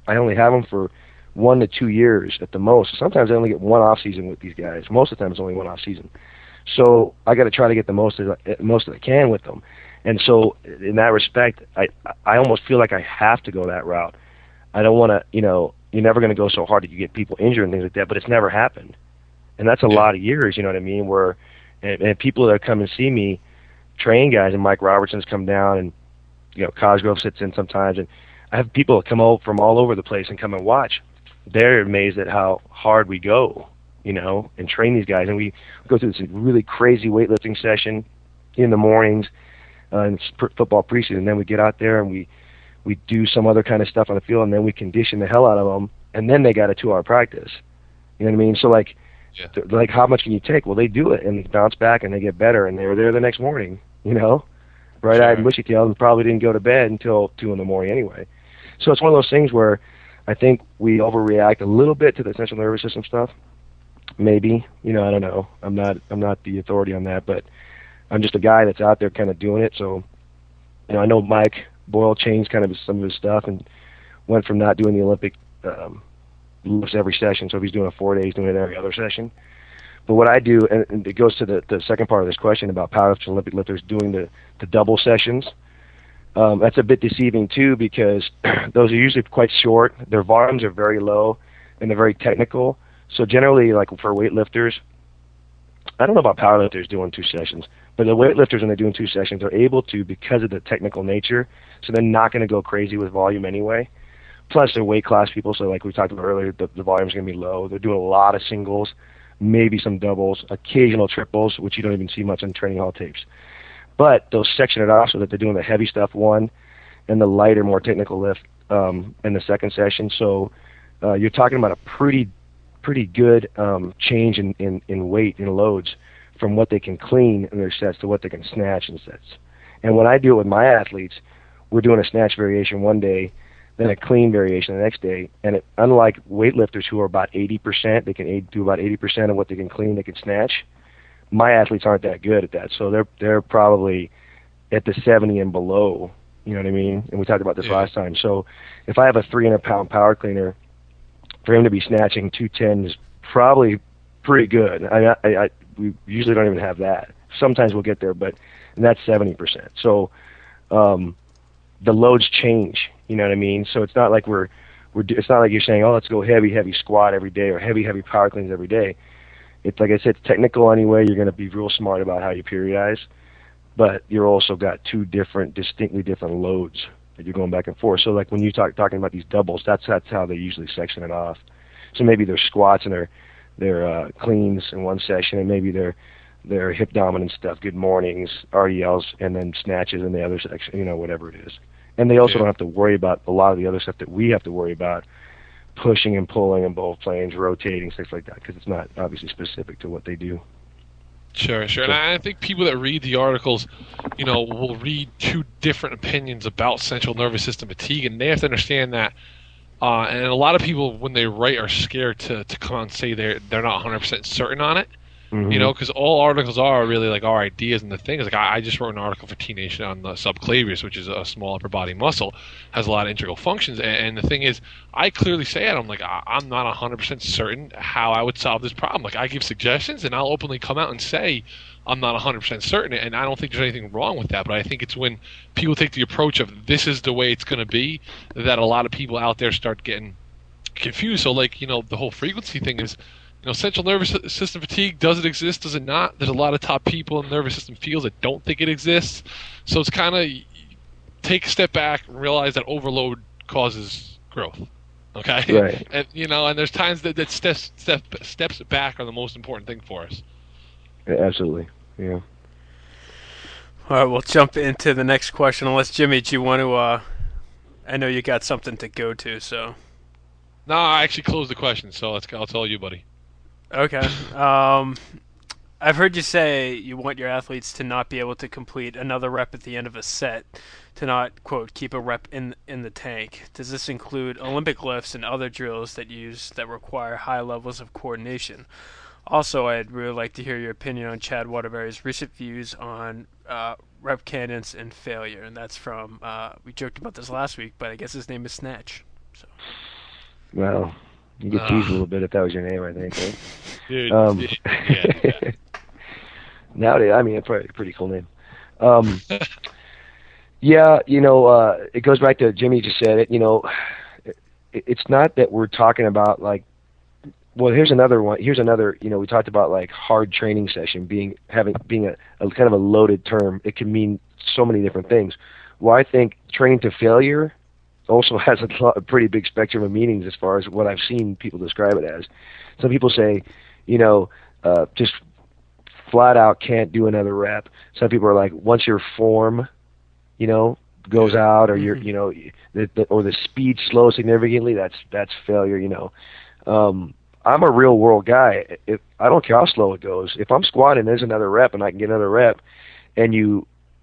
Speaker 3: I only have them for 1 to 2 years at the most. Sometimes I only get one off season with these guys. Most of the time it's only one off season. So I got to try to get the most that I can with them. And so in that respect, I almost feel like I have to go that route. I don't want to, you're never going to go so hard that you get people injured and things like that, but it's never happened. And that's a lot of years, you know what I mean, where and people that come and see me train guys, and Mike Robertson's come down, and Cosgrove sits in sometimes, and I have people that come out from all over the place and come and watch. They're amazed at how hard we go, and train these guys. And we go through this really crazy weightlifting session in the mornings in football preseason, and then we get out there and we do some other kind of stuff on the field, and then we condition the hell out of them, and then they got a 2-hour practice. You know what I mean? So like, like, how much can you take? Well, they do it, and they bounce back, and they get better, and they were there the next morning, bright-eyed and bushy-tailed, and probably didn't go to bed until 2 in the morning anyway. So it's one of those things where I think we overreact a little bit to the central nervous system stuff. Maybe, I don't know. I'm not the authority on that, but I'm just a guy that's out there kind of doing it. So, I know Mike Boyle changed kind of some of his stuff and went from not doing the Olympic lifts every session. So if he's doing a 4-day, he's doing it every other session. But what I do, and it goes to the second part of this question about powerlifters and Olympic lifters doing the double sessions. That's a bit deceiving too, because those are usually quite short. Their volumes are very low, and they're very technical. So generally, like for weightlifters, I don't know about powerlifters doing 2 sessions, but the weightlifters, when they're doing 2 sessions, are able to because of the technical nature. So they're not going to go crazy with volume anyway. Plus, they're weight class people, so like we talked about earlier, the volume's going to be low. They're doing a lot of singles, maybe some doubles, occasional triples, which you don't even see much on training hall tapes. But they'll section it off so that they're doing the heavy stuff one and the lighter, more technical lift in the second session. So you're talking about a pretty good change in weight and loads from what they can clean in their sets to what they can snatch in sets. And when I do it with my athletes, we're doing a snatch variation one day, then a clean variation the next day. And unlike weightlifters who are about 80%, they can do about 80% of what they can clean, they can snatch. My athletes aren't that good at that, so they're probably at the 70 and below. You know what I mean? And we talked about this last time. So if I have a 300-pound power cleaner, for him to be snatching 210 is probably pretty good. We usually don't even have that. Sometimes we'll get there, but that's 70%. So the loads change. You know what I mean? So it's not like it's not like you're saying, oh, let's go heavy squat every day or heavy power cleans every day. It's like I said, it's technical anyway. You're going to be real smart about how you periodize, but you're also got 2 distinctly different loads that you're going back and forth. So like when you talking about these doubles, that's how they usually section it off. So maybe their squats and their cleans in one session, and maybe their hip dominant stuff, good mornings, RDLs, and then snatches in the other section, whatever it is. And they also don't have to worry about a lot of the other stuff that we have to worry about, pushing and pulling and both planes, rotating, things like that, because it's not obviously specific to what they do.
Speaker 2: Sure. And I think people that read the articles, will read 2 different opinions about central nervous system fatigue, and they have to understand that. And a lot of people, when they write, are scared to come out and say they're not 100% certain on it. Mm-hmm. Because all articles are really like our ideas, and the thing is, like I just wrote an article for T-Nation on the subclavius, which is a small upper body muscle, has a lot of integral functions, and the thing is, I clearly say it, I'm like, I'm not 100% certain how I would solve this problem. Like, I give suggestions, and I'll openly come out and say I'm not 100% certain, and I don't think there's anything wrong with that, but I think it's when people take the approach of this is the way it's going to be, that a lot of people out there start getting confused. So, like, the whole frequency thing is, central nervous system fatigue, does it exist, does it not? There's a lot of top people in the nervous system fields that don't think it exists. So it's kind of take a step back and realize that overload causes growth. Okay?
Speaker 3: Right.
Speaker 2: And, and there's times that steps back are the most important thing for us.
Speaker 3: Yeah, absolutely. Yeah.
Speaker 1: All right, we'll jump into the next question. Unless, Jimmy, do you want to, I know you got something to go to, so.
Speaker 2: No, I actually closed the question, so I'll tell you, buddy.
Speaker 1: Okay. I've heard you say you want your athletes to not be able to complete another rep at the end of a set, to not, quote, keep a rep in the tank. Does this include Olympic lifts and other drills that require high levels of coordination? Also, I'd really like to hear your opinion on Chad Waterbury's recent views on rep cadence and failure. And that's from, we joked about this last week, but I guess his name is Snatch. So.
Speaker 3: Well, you get teased a little bit if that was your name, I think. Right?
Speaker 2: Dude, yeah.
Speaker 3: Nowadays, I mean, it's probably a pretty cool name. Yeah, it goes back to Jimmy just said it. It's not that we're talking about like. Well, here's another one. Here's another. We talked about like hard training session being a kind of a loaded term. It can mean so many different things. Well, I think training to failure also has a pretty big spectrum of meanings as far as what I've seen people describe it as. Some people say, just flat out can't do another rep. Some people are like, once your form, goes out, or or the speed slows significantly, that's failure. I'm a real world guy. If I don't care how slow it goes, if I'm squatting, there's another rep, and I can get another rep, and you're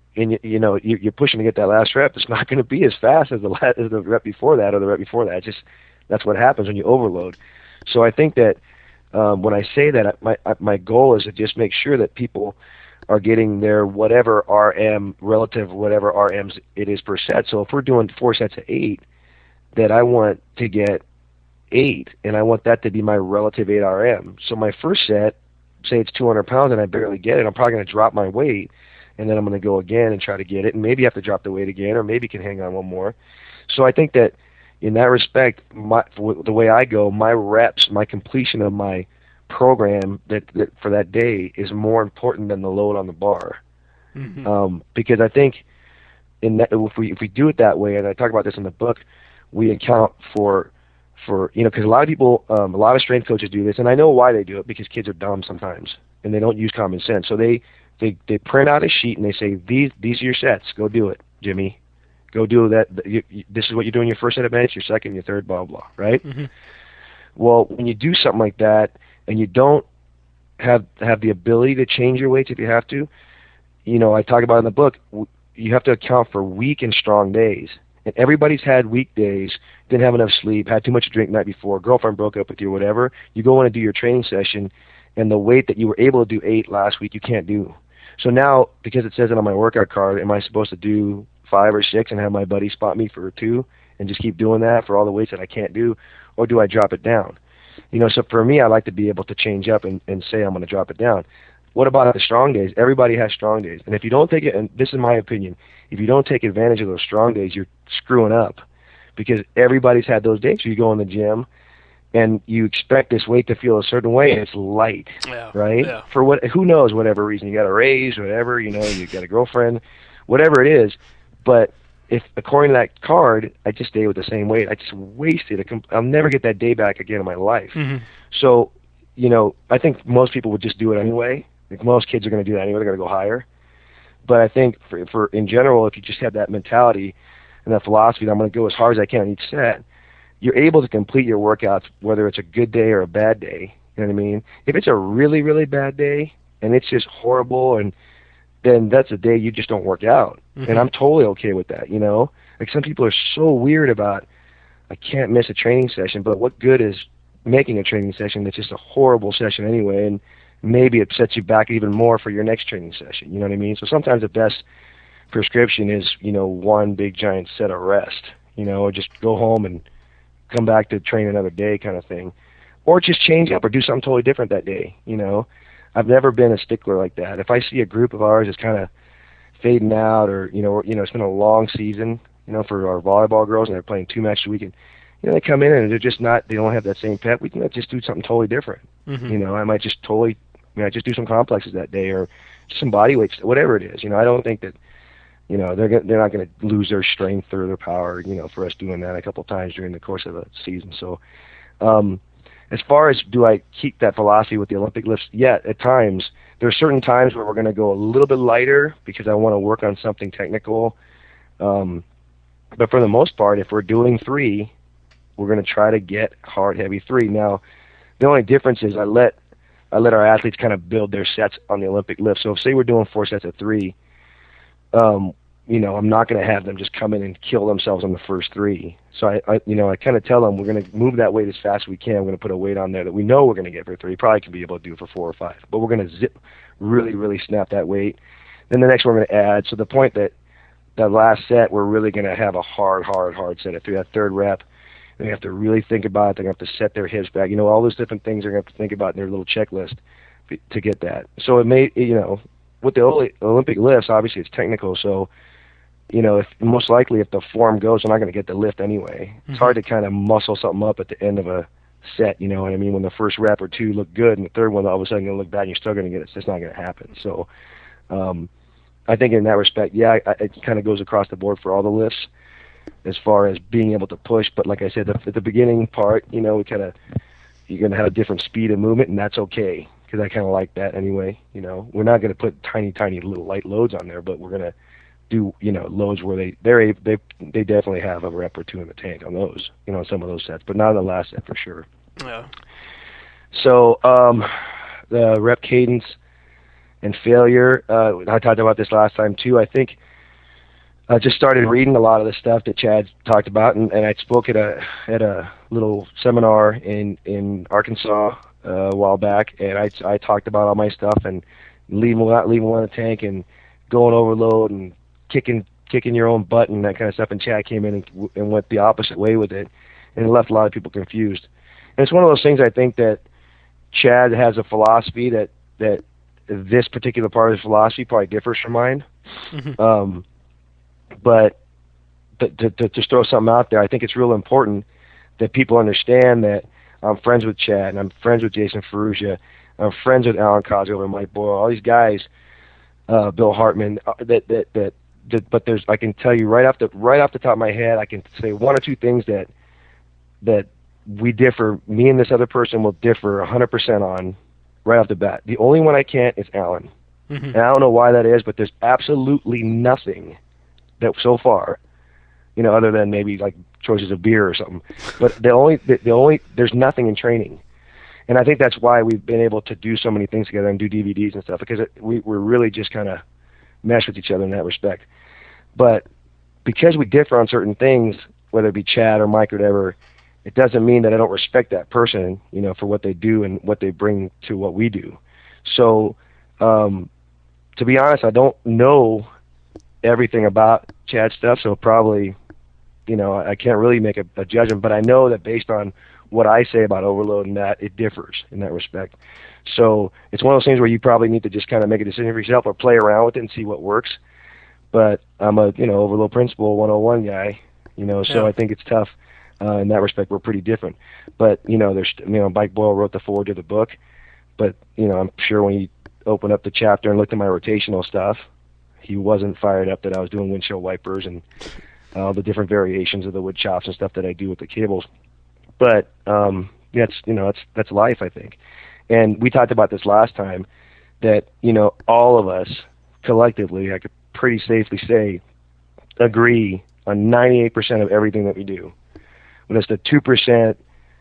Speaker 3: pushing to get that last rep, it's not going to be as fast as the rep before that or the rep before that. That's what happens when you overload. So I think that when I say that, my goal is to just make sure that people are getting their whatever RM relative whatever RMs it is per set. So if we're doing 4 sets of 8, that I want to get 8, and I want that to be my relative 8 RM. So my first set, say it's 200 pounds and I barely get it, I'm probably going to drop my weight, and then I'm going to go again and try to get it, and maybe have to drop the weight again, or maybe can hang on one more. So I think that in that respect, the way I go, my reps, my completion of my program that for that day is more important than the load on the bar. Mm-hmm. Because I think if we do it that way, and I talk about this in the book, we account for because a lot of people, a lot of strength coaches do this, and I know why they do it, because kids are dumb sometimes and they don't use common sense. So they print out a sheet and they say, these are your sets. Go do it, Jimmy. Go do that. This is what you're doing your first set of bench, your second, your third, blah, blah, right? Mm-hmm. Well, when you do something like that and you don't have the ability to change your weights if you have to, I talk about in the book, you have to account for weak and strong days. And everybody's had weak days, didn't have enough sleep, had too much to drink the night before, girlfriend broke up with you, whatever. You go in and do your training session, and the weight that you were able to do 8 last week, you can't do. So now, because it says it on my workout card, am I supposed to do 5 or 6 and have my buddy spot me for 2 and just keep doing that for all the weights that I can't do, or do I drop it down? So for me, I like to be able to change up and say I'm going to drop it down. What about the strong days? Everybody has strong days. And if you don't take it, and this is my opinion, if you don't take advantage of those strong days, you're screwing up, because everybody's had those days. So you go in the gym and you expect this weight to feel a certain way, and it's light, right? Yeah. For who knows, whatever reason. You got a raise, whatever, you got a girlfriend, whatever it is. But if, according to that card, I just stay with the same weight, I just wasted I'll never get that day back again in my life. Mm-hmm. So, I think most people would just do it anyway. Like most kids are going to do that anyway. They're going to go higher. But I think for in general, if you just have that mentality and that philosophy that I'm going to go as hard as I can on each set, you're able to complete your workouts, whether it's a good day or a bad day. You know what I mean? If it's a really, really bad day and it's just horrible, and then that's a day you just don't work out. Mm-hmm. And I'm totally okay with that, Like some people are so weird about, I can't miss a training session, but what good is making a training session that's just a horrible session anyway, and maybe it sets you back even more for your next training session, you know what I mean? So sometimes the best prescription is, one big giant set of rest, or just go home and come back to train another day kind of thing. Or just change up or do something totally different that day, I've never been a stickler like that. If I see a group of ours is kind of fading out, or, it's been a long season, for our volleyball girls, and they're playing 2 matches a week, and, they come in and they're just they don't have that same pep, we can just do something totally different. Mm-hmm. I might just just do some complexes that day, or just some body weights, whatever it is. I don't think that, they're not going to lose their strength or their power, for us doing that a couple of times during the course of a season. So, as far as do I keep that philosophy with the Olympic lifts? Yeah, at times. There are certain times where we're going to go a little bit lighter because I want to work on something technical. But for the most part, if we're doing 3, we're going to try to get hard, heavy 3. Now, the only difference is I let our athletes kind of build their sets on the Olympic lift. So if, say, we're doing 4 sets of 3, I'm not going to have them just come in and kill themselves on the first 3. So I kind of tell them we're going to move that weight as fast as we can. We're going to put a weight on there that we know we're going to get for 3. Probably can be able to do for 4 or 5, but we're going to really, really snap that weight. Then the next one we're going to add. So the point that last set, we're really going to have a hard set of 3, that third rep. They have to really think about it. They have to set their hips back. All those different things they're going to have to think about in their little checklist to get that. So it may, with the Olympic lifts, obviously it's technical. So, if most likely if the form goes, I'm not going to get the lift anyway. Mm-hmm. It's hard to kind of muscle something up at the end of a set. You know what I mean? When the first rep or two look good, and the third one all of a sudden going to look bad, and you're still going to get it. It's just not going to happen. So, I think in that respect, it kind of goes across the board for all the lifts as far as being able to push. But like I said, at the beginning part, we you're going to have a different speed of movement, and that's okay because I kind of like that anyway. We're not going to put tiny little light loads on there, but we're going to do loads where they definitely have a rep or two in the tank on those, some of those sets, but not in the last set for sure.
Speaker 1: Yeah.
Speaker 3: So the rep cadence and failure, I talked about this last time too. I think I just started reading a lot of the stuff that Chad talked about, and I spoke at a little seminar in Arkansas a while back, and I talked about all my stuff and leaving one in the tank and going overload and kicking your own butt and that kind of stuff. And Chad came in and went the opposite way with it, and it left a lot of people confused. And it's one of those things I think that Chad has a philosophy that this particular part of his philosophy probably differs from mine. Mm-hmm. But to just throw something out there, I think it's real important that people understand that I'm friends with Chad and I'm friends with Jason Ferrugia. I'm friends with Alan Cosgrove and Mike Boyle, all these guys, Bill Hartman. But there's, I can tell you right off the top of my head, I can say one or two things that we differ. Me and this other person will differ 100% on right off the bat. The only one I can't is Alan, mm-hmm. and I don't know why that is, but there's absolutely nothing that so far, other than maybe like choices of beer or something. But there's nothing in training. And I think that's why we've been able to do so many things together and do DVDs and stuff, because we're really just kind of mesh with each other in that respect. But because we differ on certain things, whether it be Chad or Mike or whatever, it doesn't mean that I don't respect that person, for what they do and what they bring to what we do. So, to be honest, I don't know everything about Chad's stuff, so probably, I can't really make a judgment, but I know that based on what I say about overload and that, it differs in that respect. So it's one of those things where you probably need to just kind of make a decision for yourself or play around with it and see what works. But I'm a, overload principle 101 guy, so I think it's tough. In that respect, we're pretty different. But, there's, Mike Boyle wrote the foreword to the book, but, I'm sure when you open up the chapter and looked at my rotational stuff, he wasn't fired up that I was doing windshield wipers and all the different variations of the wood chops and stuff that I do with the cables. But that's life, I think. And we talked about this last time that, all of us collectively, I could pretty safely say, agree on 98% of everything that we do. But it's the 2%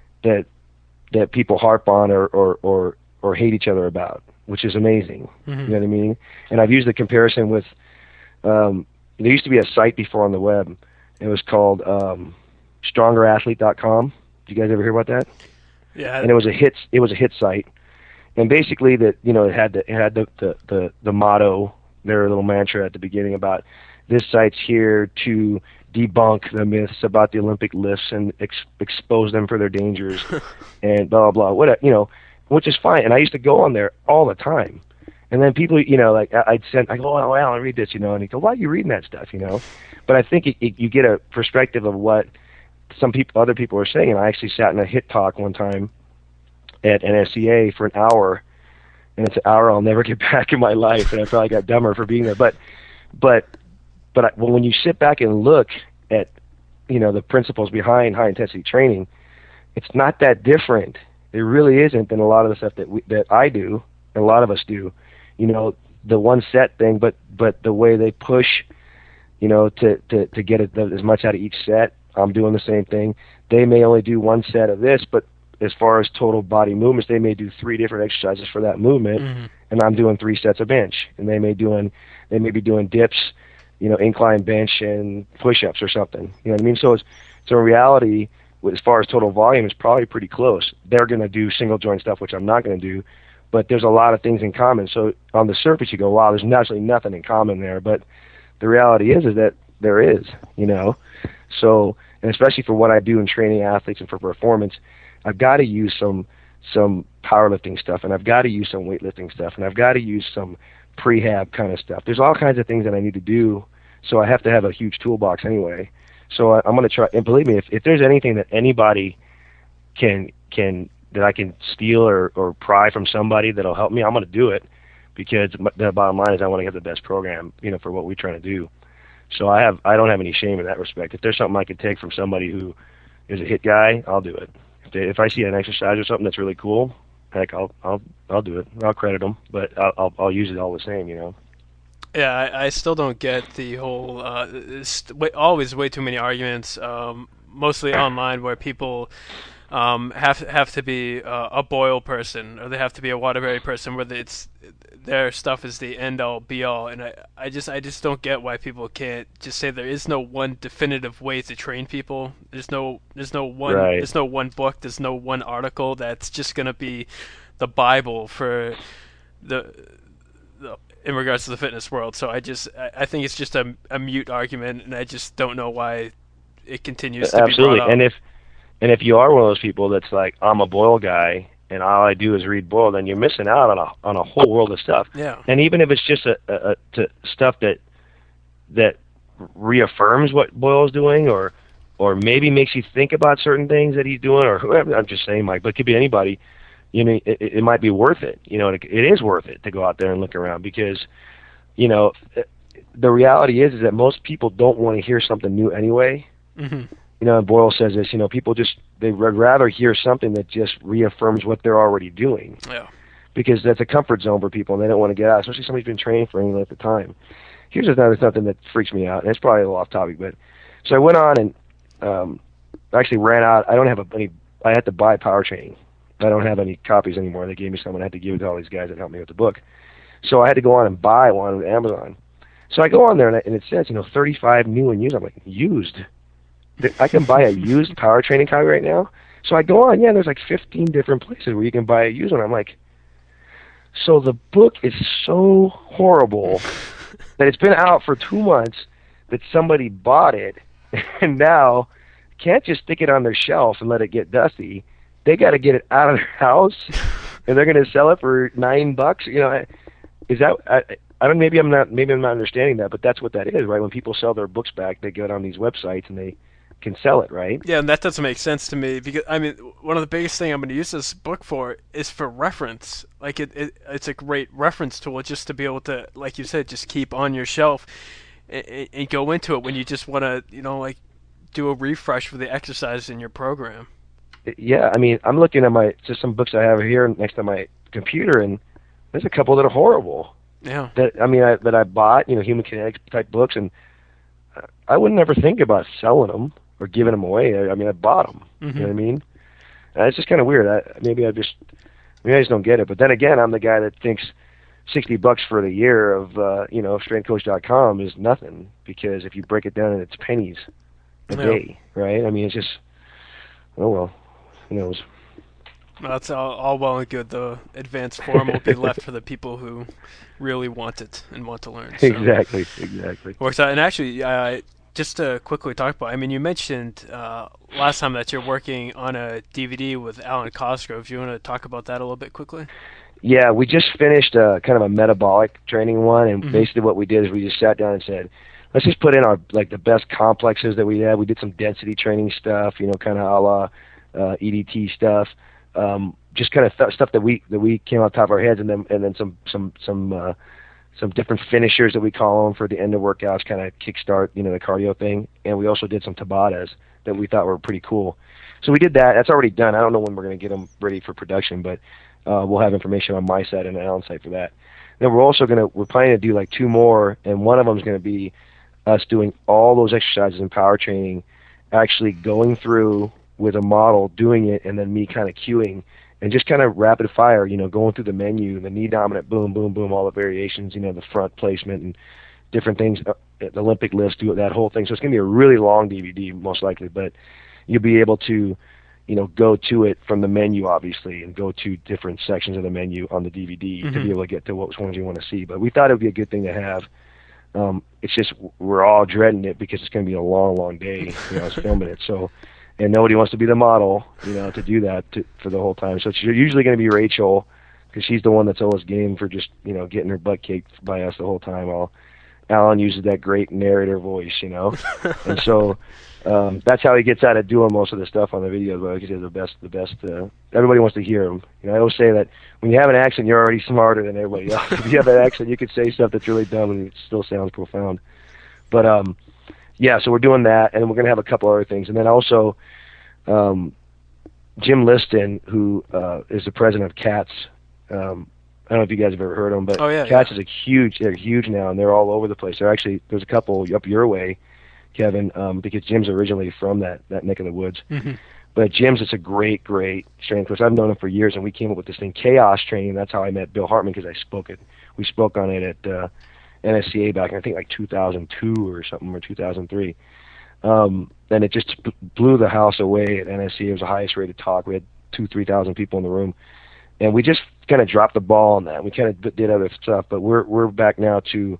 Speaker 3: that people harp on or hate each other about, which is amazing. Mm-hmm. You know what I mean? And I've used the comparison with there used to be a site before on the web. It was called StrongerAthlete.com. Did you guys ever hear about that?
Speaker 1: Yeah.
Speaker 3: And it was a hit site. And basically that it had the motto, their little mantra at the beginning about this site's here to debunk the myths about the Olympic lifts and expose them for their dangers and blah blah blah, which is fine. And I used to go on there all the time. And then people, I go, oh, Alan, read this, and he go, why are you reading that stuff, But I think you get a perspective of what other people are saying. And I actually sat in a HIT talk one time at NSCA for an hour, and it's an hour I'll never get back in my life, and I probably got dumber for being there. But when you sit back and look at, the principles behind high intensity training, it's not that different. It really isn't than a lot of the stuff that I do, and a lot of us do. The one set thing, but the way they push, to get as much out of each set, I'm doing the same thing. They may only do one set of this, but as far as total body movements, they may do 3 different exercises for that movement, mm-hmm. and I'm doing 3 sets of bench, and they may be doing dips, incline bench and push-ups or something. You know what I mean? So in reality, as far as total volume, it's probably pretty close. They're going to do single joint stuff, which I'm not going to do, but there's a lot of things in common. So on the surface, you go, wow, there's naturally nothing in common there, but the reality is that there is, So, and especially for what I do in training athletes and for performance, I've got to use some powerlifting stuff, and I've got to use some weightlifting stuff, and I've got to use some prehab kind of stuff. There's all kinds of things that I need to do, so I have to have a huge toolbox anyway. So I'm going to try, and believe me, if there's anything that anybody can that I can steal or pry from somebody that'll help me, I'm going to do it, because the bottom line is I want to get the best program, for what we're trying to do. So I don't have any shame in that respect. If there's something I could take from somebody who is a hit guy, I'll do it. If I see an exercise or something that's really cool, heck, I'll do it. I'll credit them, but I'll use it all the same,
Speaker 1: Yeah, I still don't get the whole. Always way too many arguments, mostly online, where people have to be a Boyle person, or they have to be a Waterbury person, where it's their stuff is the end all be all, and I just don't get why people can't just say there is no one definitive way to train people. There's no one
Speaker 3: Right.
Speaker 1: there's no one book, there's no one article that's just gonna be the Bible for the in regards to the fitness world. So I think it's just a mute argument, and I just don't know why it continues to
Speaker 3: Absolutely.
Speaker 1: be brought up.
Speaker 3: And if you are one of those people that's like, I'm a Boyle guy and all I do is read Boyle, then you're missing out on a whole world of stuff.
Speaker 1: Yeah.
Speaker 3: And even if it's just stuff that reaffirms what Boyle's doing, or maybe makes you think about certain things that he's doing, or whoever, I'm just saying, Mike, but it could be anybody. It might be worth it. It is worth it to go out there and look around, because, the reality is that most people don't want to hear something new anyway.
Speaker 1: Mm-hmm.
Speaker 3: And Boyle says this, people they'd rather hear something that just reaffirms what they're already doing.
Speaker 1: Yeah.
Speaker 3: Because that's a comfort zone for people, and they don't want to get out, especially somebody who's been training for any length of time. Here's something that freaks me out, and it's probably a little off topic, but so I went on and actually ran out. I don't have I had to buy Power Training. I don't have any copies anymore. They gave me some, and I had to give it to all these guys that helped me with the book. So I had to go on and buy one on Amazon. So I go on there, and it says, 35 new and used. I'm like, used? I can buy a used Power Training copy right now? So I go on, there's like 15 different places where you can buy a used one. I'm like, so the book is so horrible that it's been out for 2 months, that somebody bought it, and now can't just stick it on their shelf and let it get dusty. They got to get it out of their house, and they're going to sell it for $9. Is that? I don't. Maybe I'm not understanding that, but that's what that is, right? When people sell their books back, they go on these websites and they can sell it, right?
Speaker 1: Yeah, and that doesn't make sense to me, because one of the biggest things I'm going to use this book for is for reference. Like it's a great reference tool, just to be able to, like you said, just keep on your shelf and go into it when you just want to, do a refresh for the exercises in your program.
Speaker 3: Yeah, I'm looking at just some books I have here next to my computer, and there's a couple that are horrible.
Speaker 1: Yeah.
Speaker 3: That I bought, human kinetics type books, and I would never think about selling them or giving them away. I bought them.
Speaker 1: Mm-hmm.
Speaker 3: You know what I mean? It's just kind of weird. Maybe I just don't get it. But then again, I'm the guy that thinks $60 for the year of strengthcoach.com is nothing, because if you break it down, it's pennies a day, right? It's just, oh well, who knows?
Speaker 1: That's all well and good. The advanced form will be left for the people who really want it and want to learn. So.
Speaker 3: Exactly.
Speaker 1: Works out. And actually, just to quickly talk about, you mentioned last time that you're working on a DVD with Alan Cosgrove. Do you want to talk about that a little bit quickly?
Speaker 3: Yeah, we just finished kind of a metabolic training one, and
Speaker 1: Mm-hmm.
Speaker 3: basically what we did is we just sat down and said, let's just put in our the best complexes that we had. We did some density training stuff, kind of a la EDT stuff. Just kind of stuff that we came off the top of our heads, and then some different finishers that we call them for the end of workouts, kind of kickstart the cardio thing. And we also did some Tabatas that we thought were pretty cool. So we did that. That's already done. I don't know when we're going to get them ready for production, but we'll have information on my site and Alan's site for that. Then we're planning to do like 2 more, and one of them is going to be us doing all those exercises in power training, actually going through with a model, doing it, and then me kind of cueing and just kind of rapid fire, going through the menu, the knee dominant, boom, boom, boom, all the variations, the front placement and different things, the Olympic lifts, do that whole thing. So it's going to be a really long DVD, most likely, but you'll be able to, go to it from the menu, obviously, and go to different sections of the menu on the DVD to be able to get to what ones you want to see. But we thought it would be a good thing to have It's just we're all dreading it because it's going to be a long, long day. I was filming it, so and nobody wants to be the model, to do that for the whole time. So it's usually going to be Rachel because she's the one that's always game for just getting her butt kicked by us the whole time. While Alan uses that great narrator voice, and so that's how he gets out of doing most of the stuff on the videos. But because he has the best. Everybody wants to hear him. I always say that when you have an accent, you're already smarter than everybody else. If you have an accent, you could say stuff that's really dumb and it still sounds profound. But yeah, so we're doing that, and we're going to have a couple other things, and then also Jim Liston, who is the president of Cats. I don't know if you guys have ever heard of them, but Cats is they're huge now, and they're all over the place. There's a couple up your way, Kevin, because Jim's originally from that neck of the woods. Mm-hmm. But Jim's just a great strength coach. I've known him for years, and we came up with this thing, Chaos Training. That's how I met Bill Hartman, because we spoke on it at NSCA back in, I think, like 2002 or something, or 2003. And it just blew the house away at NSCA. It was the highest rated talk. We had 3,000 people in the room. And we just kind of dropped the ball on that. We kind of did other stuff, but we're back now to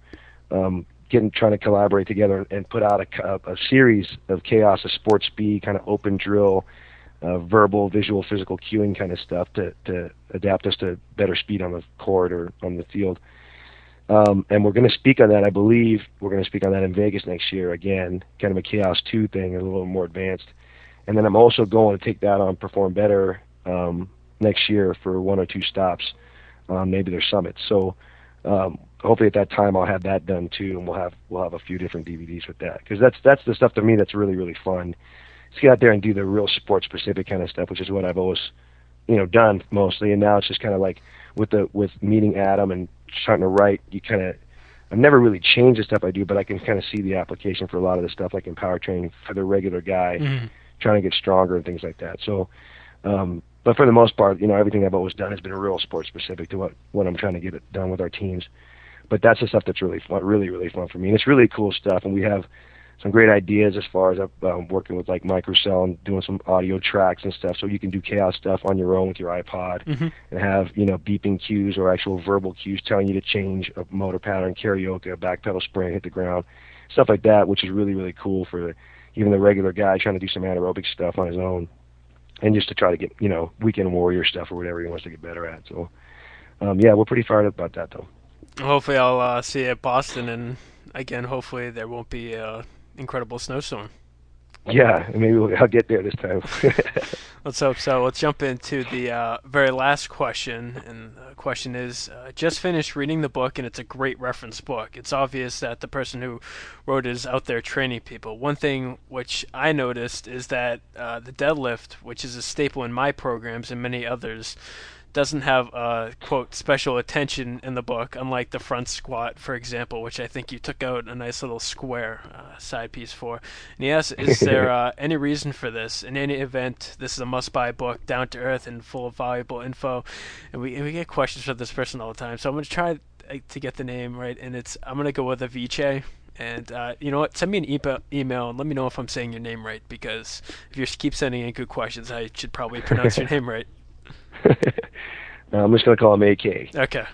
Speaker 3: trying to collaborate together and put out a series of Chaos, a sports speed, kind of open drill, verbal, visual, physical cueing kind of stuff to adapt us to better speed on the court or on the field. And we're going to speak on that. I believe we're going to speak on that in Vegas next year again, kind of a Chaos 2 thing, a little more advanced. And then I'm also going to take that on Perform Better next year for 1 or 2 stops, maybe their summits. So hopefully at that time I'll have that done too, and we'll have a few different DVDs with that, because that's the stuff to me that's really, really fun. Let's get out there and do the real sports specific kind of stuff, which is what I've always done mostly. And now it's just kind of like with meeting Adam and starting to write, I've never really changed the stuff I do, but I can kind of see the application for a lot of the stuff, like in power training for the regular guy, trying to get stronger and things like that. So but for the most part, everything I've always done has been real sports specific to what I'm trying to get it done with our teams. But that's the stuff that's really fun, really, really fun for me. And it's really cool stuff, and we have some great ideas as far as working with like Microcell and doing some audio tracks and stuff, so you can do Chaos stuff on your own with your iPod and have beeping cues or actual verbal cues telling you to change a motor pattern, karaoke, backpedal spring, hit the ground, stuff like that, which is really, really cool for even the regular guy trying to do some anaerobic stuff on his own, and just to try to get weekend warrior stuff or whatever he wants to get better at. So yeah, we're pretty fired up about that though.
Speaker 1: Hopefully I'll see you at Boston, and again, hopefully there won't be an incredible snowstorm.
Speaker 3: Yeah, maybe I'll get there this time.
Speaker 1: Let's hope so. Let's jump into the very last question, and the question is, just finished reading the book, and it's a great reference book. It's obvious that the person who wrote it is out there training people. One thing which I noticed is that the deadlift, which is a staple in my programs and many others, doesn't have quote special attention in the book, unlike the front squat, for example, which I think you took out a nice little square side piece for. And he asks, is there any reason for this? In any event, this is a must-buy book, down to earth and full of valuable info. And we get questions from this person all the time, so I'm going to try to get the name right, and I'm going to go with Avice. And you know what? Send me an email and let me know if I'm saying your name right, because if you keep sending in good questions, I should probably pronounce your name right.
Speaker 3: I'm just going to call him AK.
Speaker 1: Okay.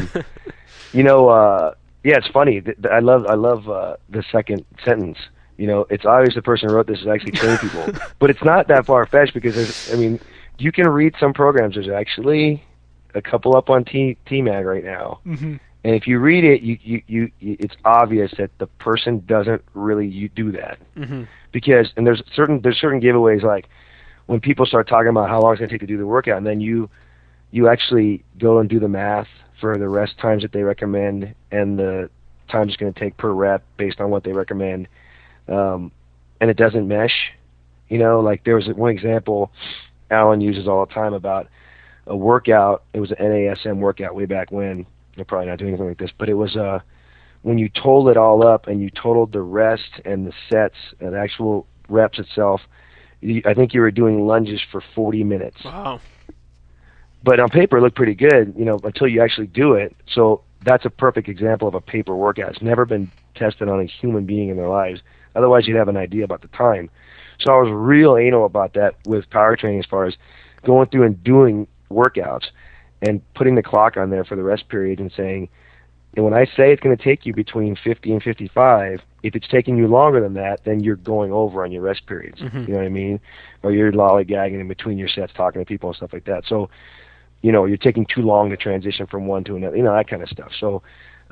Speaker 3: Yeah, it's funny. I love the second sentence. It's obvious the person who wrote this is actually training people, but it's not that far-fetched, because you can read some programs. There's actually a couple up on TMAG right now, and if you read it, it's obvious that the person doesn't really do that, because there's certain giveaways, like when people start talking about how long it's going to take to do the workout, and then you actually go and do the math for the rest times that they recommend and the time it's going to take per rep based on what they recommend, and it doesn't mesh. Like there was one example Alan uses all the time about a workout. It was an NASM workout way back when. They're probably not doing anything like this, but it was when you totaled it all up and you totaled the rest and the sets and the actual reps itself, I think you were doing lunges for 40 minutes.
Speaker 1: Wow.
Speaker 3: But on paper, it looked pretty good, until you actually do it. So that's a perfect example of a paper workout. It's never been tested on a human being in their lives. Otherwise, you'd have an idea about the time. So I was real anal about that with power training, as far as going through and doing workouts and putting the clock on there for the rest period and saying, And when I say it's going to take you between 50 and 55, if it's taking you longer than that, then you're going over on your rest periods.
Speaker 1: Mm-hmm.
Speaker 3: You know what I mean? Or you're lollygagging in between your sets, talking to people and stuff like that. So, you know, you're taking too long to transition from one to another, you know, that kind of stuff. So,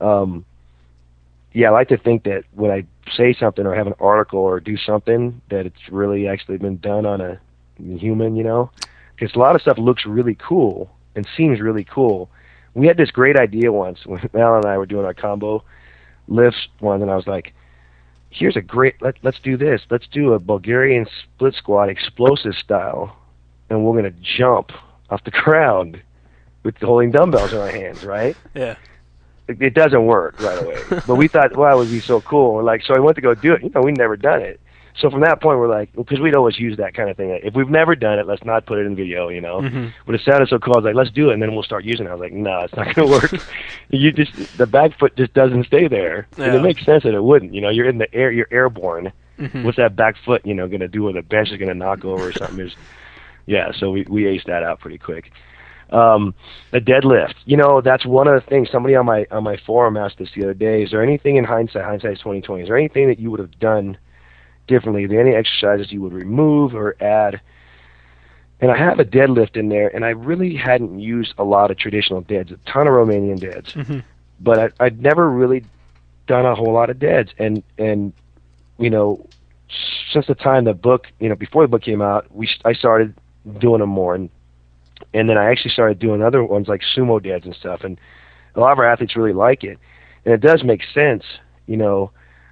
Speaker 3: yeah, I like to think that when I say something or have an article or do something, that it's really actually been done on a human, you know? Because a lot of stuff looks really cool and seems really cool. We had this great idea once when Alan and I were doing our combo lifts one, and I was like, here's a great, let's do this. Let's do a Bulgarian split squat explosive style, and we're going to jump off the ground with holding dumbbells in our hands, right?
Speaker 1: Yeah.
Speaker 3: It doesn't work right away. But we thought, well, it would be so cool. We're like, so I went to go do it. You know, we'd never done it. So from that point, we're like, because we'd always use that kind of thing. If we've never done it, let's not put it in video, you know.
Speaker 1: Mm-hmm.
Speaker 3: But it sounded so cool. I was like, let's do it, and then we'll start using it. I was like, no, it's not going to work. The back foot just doesn't stay there.
Speaker 1: Yeah.
Speaker 3: And it makes sense that it wouldn't. You know, you're in the air, you're airborne.
Speaker 1: Mm-hmm.
Speaker 3: What's that back foot, you know, going to do when the bench is going to knock over or something? Yeah, so we aced that out pretty quick. The deadlift, you know, that's one of the things. Somebody on my forum asked us the other day, is there anything in hindsight's 2020, is there anything that you would have done differently? Are there any exercises you would remove or add? And I have a deadlift in there, and I really hadn't used a lot of traditional deads, a ton of Romanian deads,
Speaker 1: Mm-hmm.
Speaker 3: but I'd never really done a whole lot of deads. And you know, since the time the book, you know, before the book came out, I started doing them more, and then I actually started doing other ones like sumo deads and stuff, and a lot of our athletes really like it, and it does make sense, you know,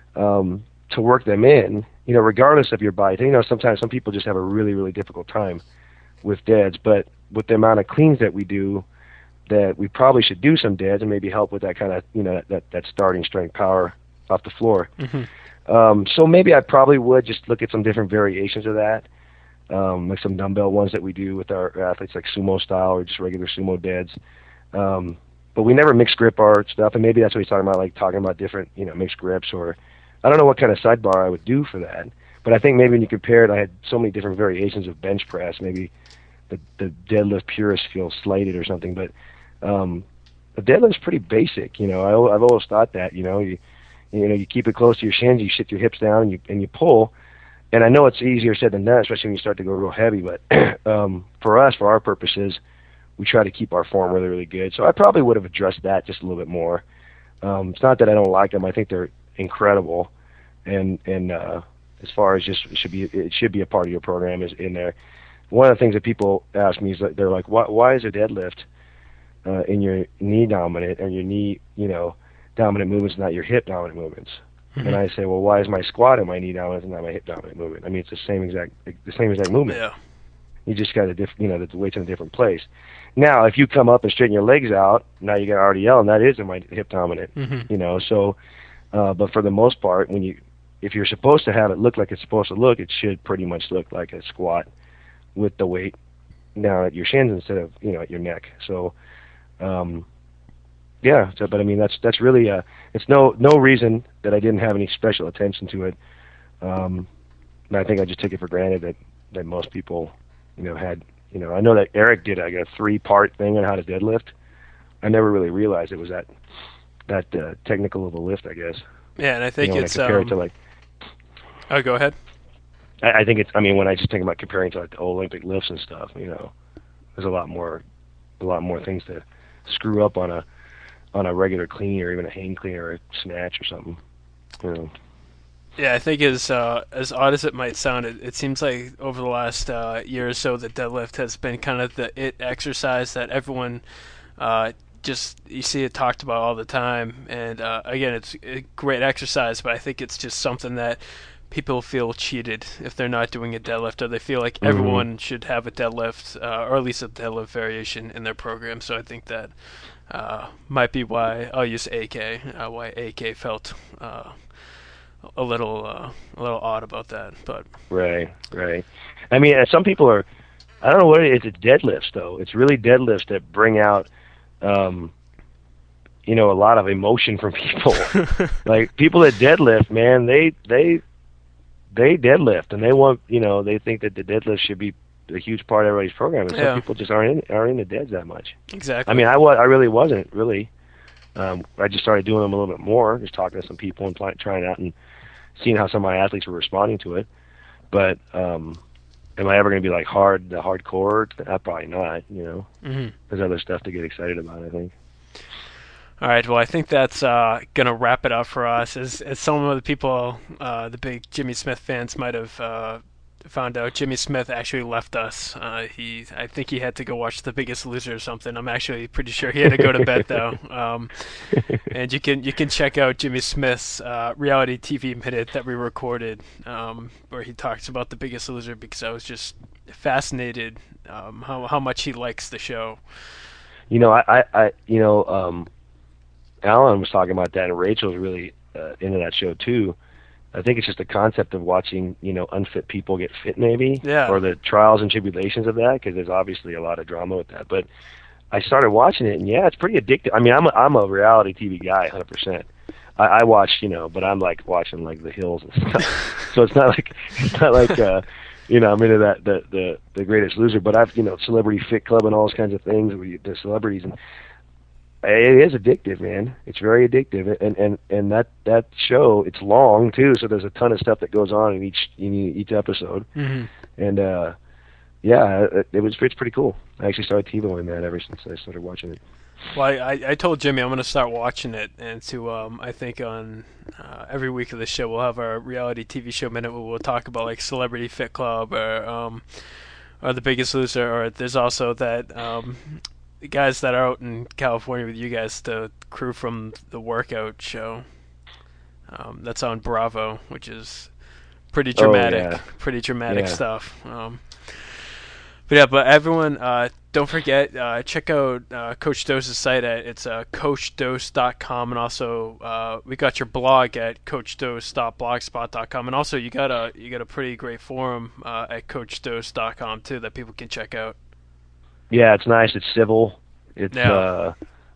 Speaker 3: to work them in, you know, regardless of your body. You know, sometimes some people just have a really, really difficult time with deads, but with the amount of cleans that we do, that we probably should do some deads and maybe help with that kind of, you know, that starting strength power off the floor.
Speaker 1: Mm-hmm.
Speaker 3: So maybe I probably would just look at some different variations of that, like some dumbbell ones that we do with our athletes, like sumo style or just regular sumo deads. But we never mix grip our stuff, and maybe that's what he's talking about, like talking about different, you know, mixed grips, or I don't know what kind of sidebar I would do for that. But I think maybe when you compare it, I had so many different variations of bench press. Maybe the deadlift purist feels slighted or something, but the deadlift's pretty basic. You know, I've always thought that. You know, you keep it close to your shins, you shift your hips down, and you pull. And I know it's easier said than done, especially when you start to go real heavy. But for us, for our purposes, we try to keep our form really, really good. So I probably would have addressed that just a little bit more. It's not that I don't like them; I think they're incredible. And as far as just it should be a part of your program is in there. One of the things that people ask me is that they're like, why is a deadlift in your knee dominant or your knee, you know, dominant movements, not your hip dominant movements? Mm-hmm. And I say, well, why is my squat in my knee dominant and not my hip dominant movement? I mean, it's the same exact movement.
Speaker 1: Yeah.
Speaker 3: You just got the weight's in a different place. Now, if you come up and straighten your legs out, now you got RDL, and that is in my hip dominant.
Speaker 1: Mm-hmm.
Speaker 3: You know, so, but for the most part, if you're supposed to have it look like it's supposed to look, it should pretty much look like a squat with the weight down at your shins instead of, you know, at your neck. So, yeah. So, but I mean, that's really it's no reason that I didn't have any special attention to it. And I think I just took it for granted that most people, you know, had, you know, I know that Eric did like a 3-part thing on how to deadlift. I never really realized it was that technical of a lift, I guess.
Speaker 1: Yeah, and I think
Speaker 3: you know,
Speaker 1: it's.
Speaker 3: When I compare it to like.
Speaker 1: Oh, go ahead.
Speaker 3: I think it's. I mean, when I just think about comparing to like the Olympic lifts and stuff, you know, there's a lot more things to screw up on a regular clean or even a hang clean or a snatch or something. You know.
Speaker 1: Yeah, I think as odd as it might sound, it seems like over the last year or so, the deadlift has been kind of the it exercise that everyone just you see it talked about all the time. And again, it's a great exercise, but I think it's just something that people feel cheated if they're not doing a deadlift, or they feel like
Speaker 3: Mm-hmm.
Speaker 1: everyone should have a deadlift, or at least a deadlift variation in their program. So I think that might be why I'll use AK. Why AK felt a little odd about that, but
Speaker 3: Right. I mean, some people are. I don't know what it is. It's deadlifts, though. It's really deadlifts that bring out, you know, a lot of emotion from people. Like people that deadlift, man, they deadlift, and they want, you know, they think that the deadlift should be a huge part of everybody's program. And some people just aren't into deads that much.
Speaker 1: Exactly.
Speaker 3: I mean, I really wasn't really. I just started doing them a little bit more, just talking to some people and trying out and seeing how some of my athletes were responding to it. But am I ever going to be like the hardcore? Probably not.
Speaker 1: Mm-hmm.
Speaker 3: There's other stuff to get excited about, I think.
Speaker 1: All right, well, I think that's going to wrap it up for us. As some of the people, the big Jimmy Smith fans might have found out, Jimmy Smith actually left us. I think he had to go watch The Biggest Loser or something. I'm actually pretty sure he had to go to bed, though. And you can check out Jimmy Smith's reality TV minute that we recorded, where he talks about The Biggest Loser, because I was just fascinated how much he likes the show.
Speaker 3: Alan was talking about that, and Rachel's really into that show too. I think it's just the concept of watching, unfit people get fit, maybe,
Speaker 1: yeah,
Speaker 3: or the trials and tribulations of that, because there's obviously a lot of drama with that. But I started watching it, and yeah, it's pretty addictive. I mean, I'm a reality TV guy, 100%. I watch, but I'm like watching like The Hills and stuff. So it's not like I'm into that the Greatest Loser, but I've Celebrity Fit Club and all those kinds of things where the celebrities, and it is addictive, man. It's very addictive, and that show, it's long too, so there's a ton of stuff that goes on in each episode.
Speaker 1: Mm-hmm.
Speaker 3: And it's pretty cool. I actually started TiVoing that ever since I started watching it.
Speaker 1: Well, I told Jimmy I'm going to start watching it, and I think on every week of the show we'll have our reality TV show minute where we'll talk about like Celebrity Fit Club or The Biggest Loser, or there's also that the guys that are out in California with you guys, the crew from the workout show. That's on Bravo, which is pretty dramatic, stuff. But everyone, don't forget, check out Coach Dose's site it's coachdose.com, and also we got your blog at coachdose.blogspot.com, and also you got a pretty great forum at coachdose.com too that people can check out.
Speaker 3: Yeah, it's nice. It's civil. It's I'll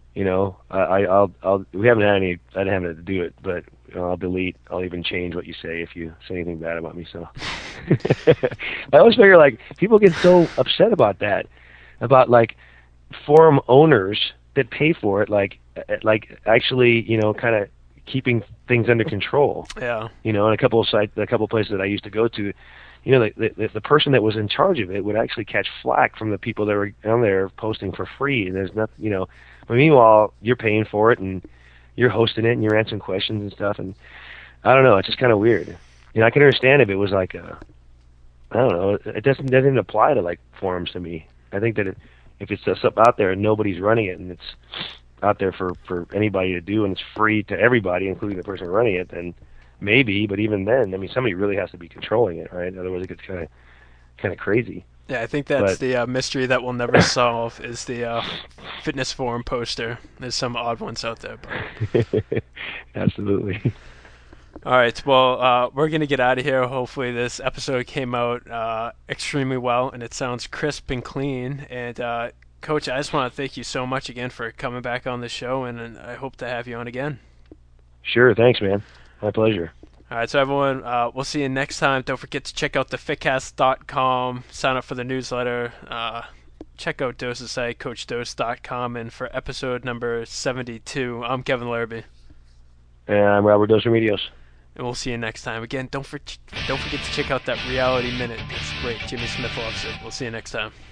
Speaker 3: we haven't had any. I didn't have to do it, but I'll delete. I'll even change what you say if you say anything bad about me. So I always figure like people get so upset about that, about like forum owners that pay for it, like actually kind of keeping things under control.
Speaker 1: Yeah.
Speaker 3: In a couple of places that I used to go to. The person that was in charge of it would actually catch flack from the people that were on there posting for free. And there's nothing, but meanwhile, you're paying for it and you're hosting it and you're answering questions and stuff. And I don't know, it's just kind of weird. I can understand if it was like I don't know, it doesn't apply to like forums to me. I think that if it's just up out there and nobody's running it and it's out there for anybody to do and it's free to everybody, including the person running it, then maybe, but even then, I mean, somebody really has to be controlling it, right? Otherwise, it gets kind of crazy.
Speaker 1: Yeah, I think that's the mystery that we'll never solve is the fitness forum poster. There's some odd ones out there. But...
Speaker 3: Absolutely.
Speaker 1: All right, well, we're going to get out of here. Hopefully this episode came out extremely well, and it sounds crisp and clean. And, Coach, I just want to thank you so much again for coming back on the show, and I hope to have you on again.
Speaker 3: Sure, thanks, man. My pleasure.
Speaker 1: All right, so everyone, we'll see you next time. Don't forget to check out thefitcast.com, sign up for the newsletter, check out Dose's site, coachdose.com, and for episode number 72, I'm Kevin Larrabee.
Speaker 3: And I'm Robert Dose Remedios.
Speaker 1: And we'll see you next time. Again, don't forget to check out that Reality Minute. It's great. Jimmy Smith loves it. We'll see you next time.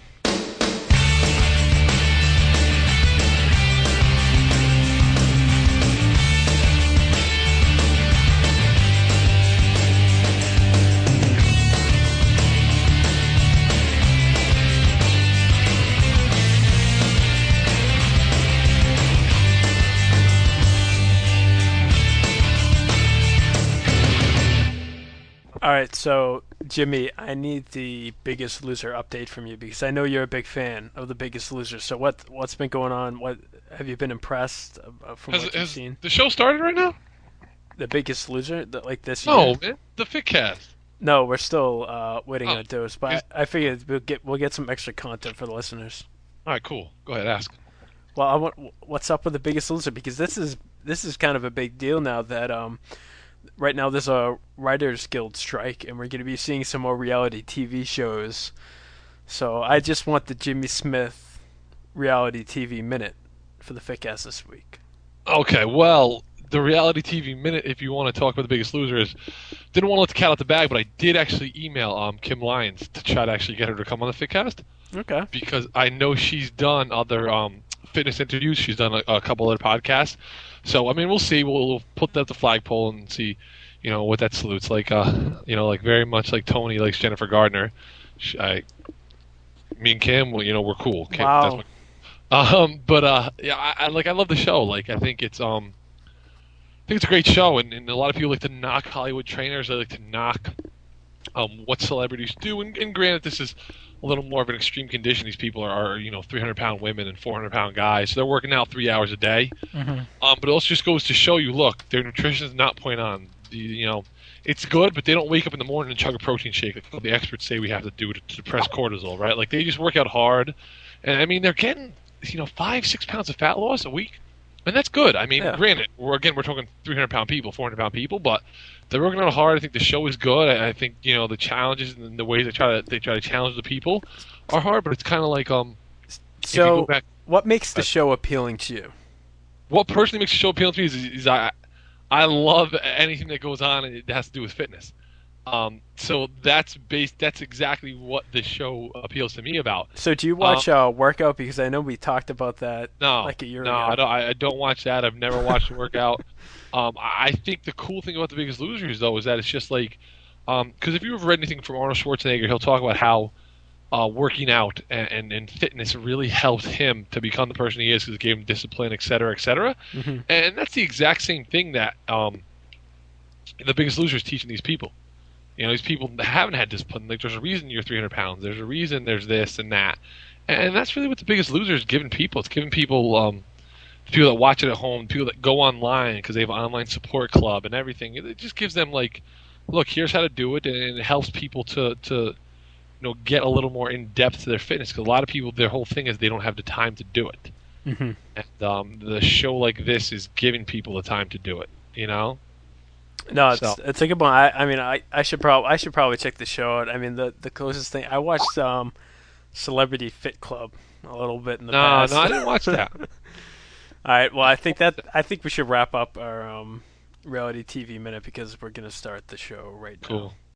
Speaker 1: All right, so Jimmy, I need the Biggest Loser update from you because I know you're a big fan of the Biggest Loser. So what's been going on? What have you been impressed from what you've seen?
Speaker 2: The show started right now?
Speaker 1: The Biggest Loser, like this year?
Speaker 2: No, man, the FitCast.
Speaker 1: No, we're still waiting on Dose, but I figured we'll get some extra content for the listeners.
Speaker 2: All right, cool. Go ahead, ask.
Speaker 1: Well, what's up with the Biggest Loser? Because this is kind of a big deal now that right now there's a Writers Guild strike, and we're going to be seeing some more reality TV shows. So I just want the Jimmy Smith reality TV minute for the FitCast this week.
Speaker 2: Okay, well, the reality TV minute, if you want to talk about The Biggest Loser, is didn't want to let the cat out the bag, but I did actually email Kim Lyons to try to actually get her to come on the Fitcast
Speaker 1: Okay.
Speaker 2: because I know she's done other fitness interviews. She's done a couple other podcasts. So I mean, we'll see. We'll put that at the flagpole and see, what that salutes. Like, like very much like Tony likes Jennifer Gardner. Me and Kim, well, we're cool. Kim,
Speaker 1: Wow.
Speaker 2: that's but yeah, I love the show. Like, I think it's a great show, and a lot of people like to knock Hollywood trainers. They like to knock what celebrities do. And granted, this is a little more of an extreme condition. These people are 300-pound women and 400-pound guys, so they're working out 3 hours a day.
Speaker 1: Mm-hmm.
Speaker 2: But it also just goes to show you, look, their nutrition is not point on. It's good, but they don't wake up in the morning and chug a protein shake like the experts say we have to do to suppress cortisol, right? Like, they just work out hard, and I mean, they're getting 5-6 pounds of fat loss a week. And that's good. I mean,
Speaker 1: Yeah.
Speaker 2: Granted, we're talking 300-pound people, 400-pound people, but they're working out hard. I think the show is good. I think the challenges and the ways they try to challenge the people are hard. But it's kind of like if you go
Speaker 1: So,
Speaker 2: back,
Speaker 1: what makes the show appealing to you?
Speaker 2: what personally makes the show appealing to me is I love anything that goes on and it has to do with fitness. So that's exactly what the show appeals to me about.
Speaker 1: So, do you watch Workout? Because I know we talked about that
Speaker 2: No,
Speaker 1: like a year
Speaker 2: no,
Speaker 1: ago.
Speaker 2: I don't watch that. I've never watched a workout. I think the cool thing about The Biggest Losers, though, is that it's just like, because if you've read anything from Arnold Schwarzenegger, he'll talk about how working out and fitness really helped him to become the person he is because it gave him discipline, et cetera, et cetera.
Speaker 1: Mm-hmm.
Speaker 2: And that's the exact same thing that The Biggest Loser is teaching these people. These people that haven't had discipline. Like, there's a reason you're 300 pounds. There's a reason there's this and that. And that's really what The Biggest Loser is giving people. It's giving people, the people that watch it at home, people that go online because they have an online support club and everything. It just gives them, like, look, here's how to do it, and it helps people to get a little more in depth to their fitness. Because a lot of people, their whole thing is they don't have the time to do it.
Speaker 1: Mm-hmm.
Speaker 2: And the show like this is giving people the time to do it.
Speaker 1: No,
Speaker 2: So-
Speaker 1: it's a good one. I mean, I should probably check the show out. I mean, the closest thing I watched Celebrity Fit Club a little bit in the
Speaker 2: No,
Speaker 1: past.
Speaker 2: I didn't watch that.
Speaker 1: All right. Well, I think we should wrap up our reality TV minute because we're gonna start the show right now.
Speaker 2: Cool.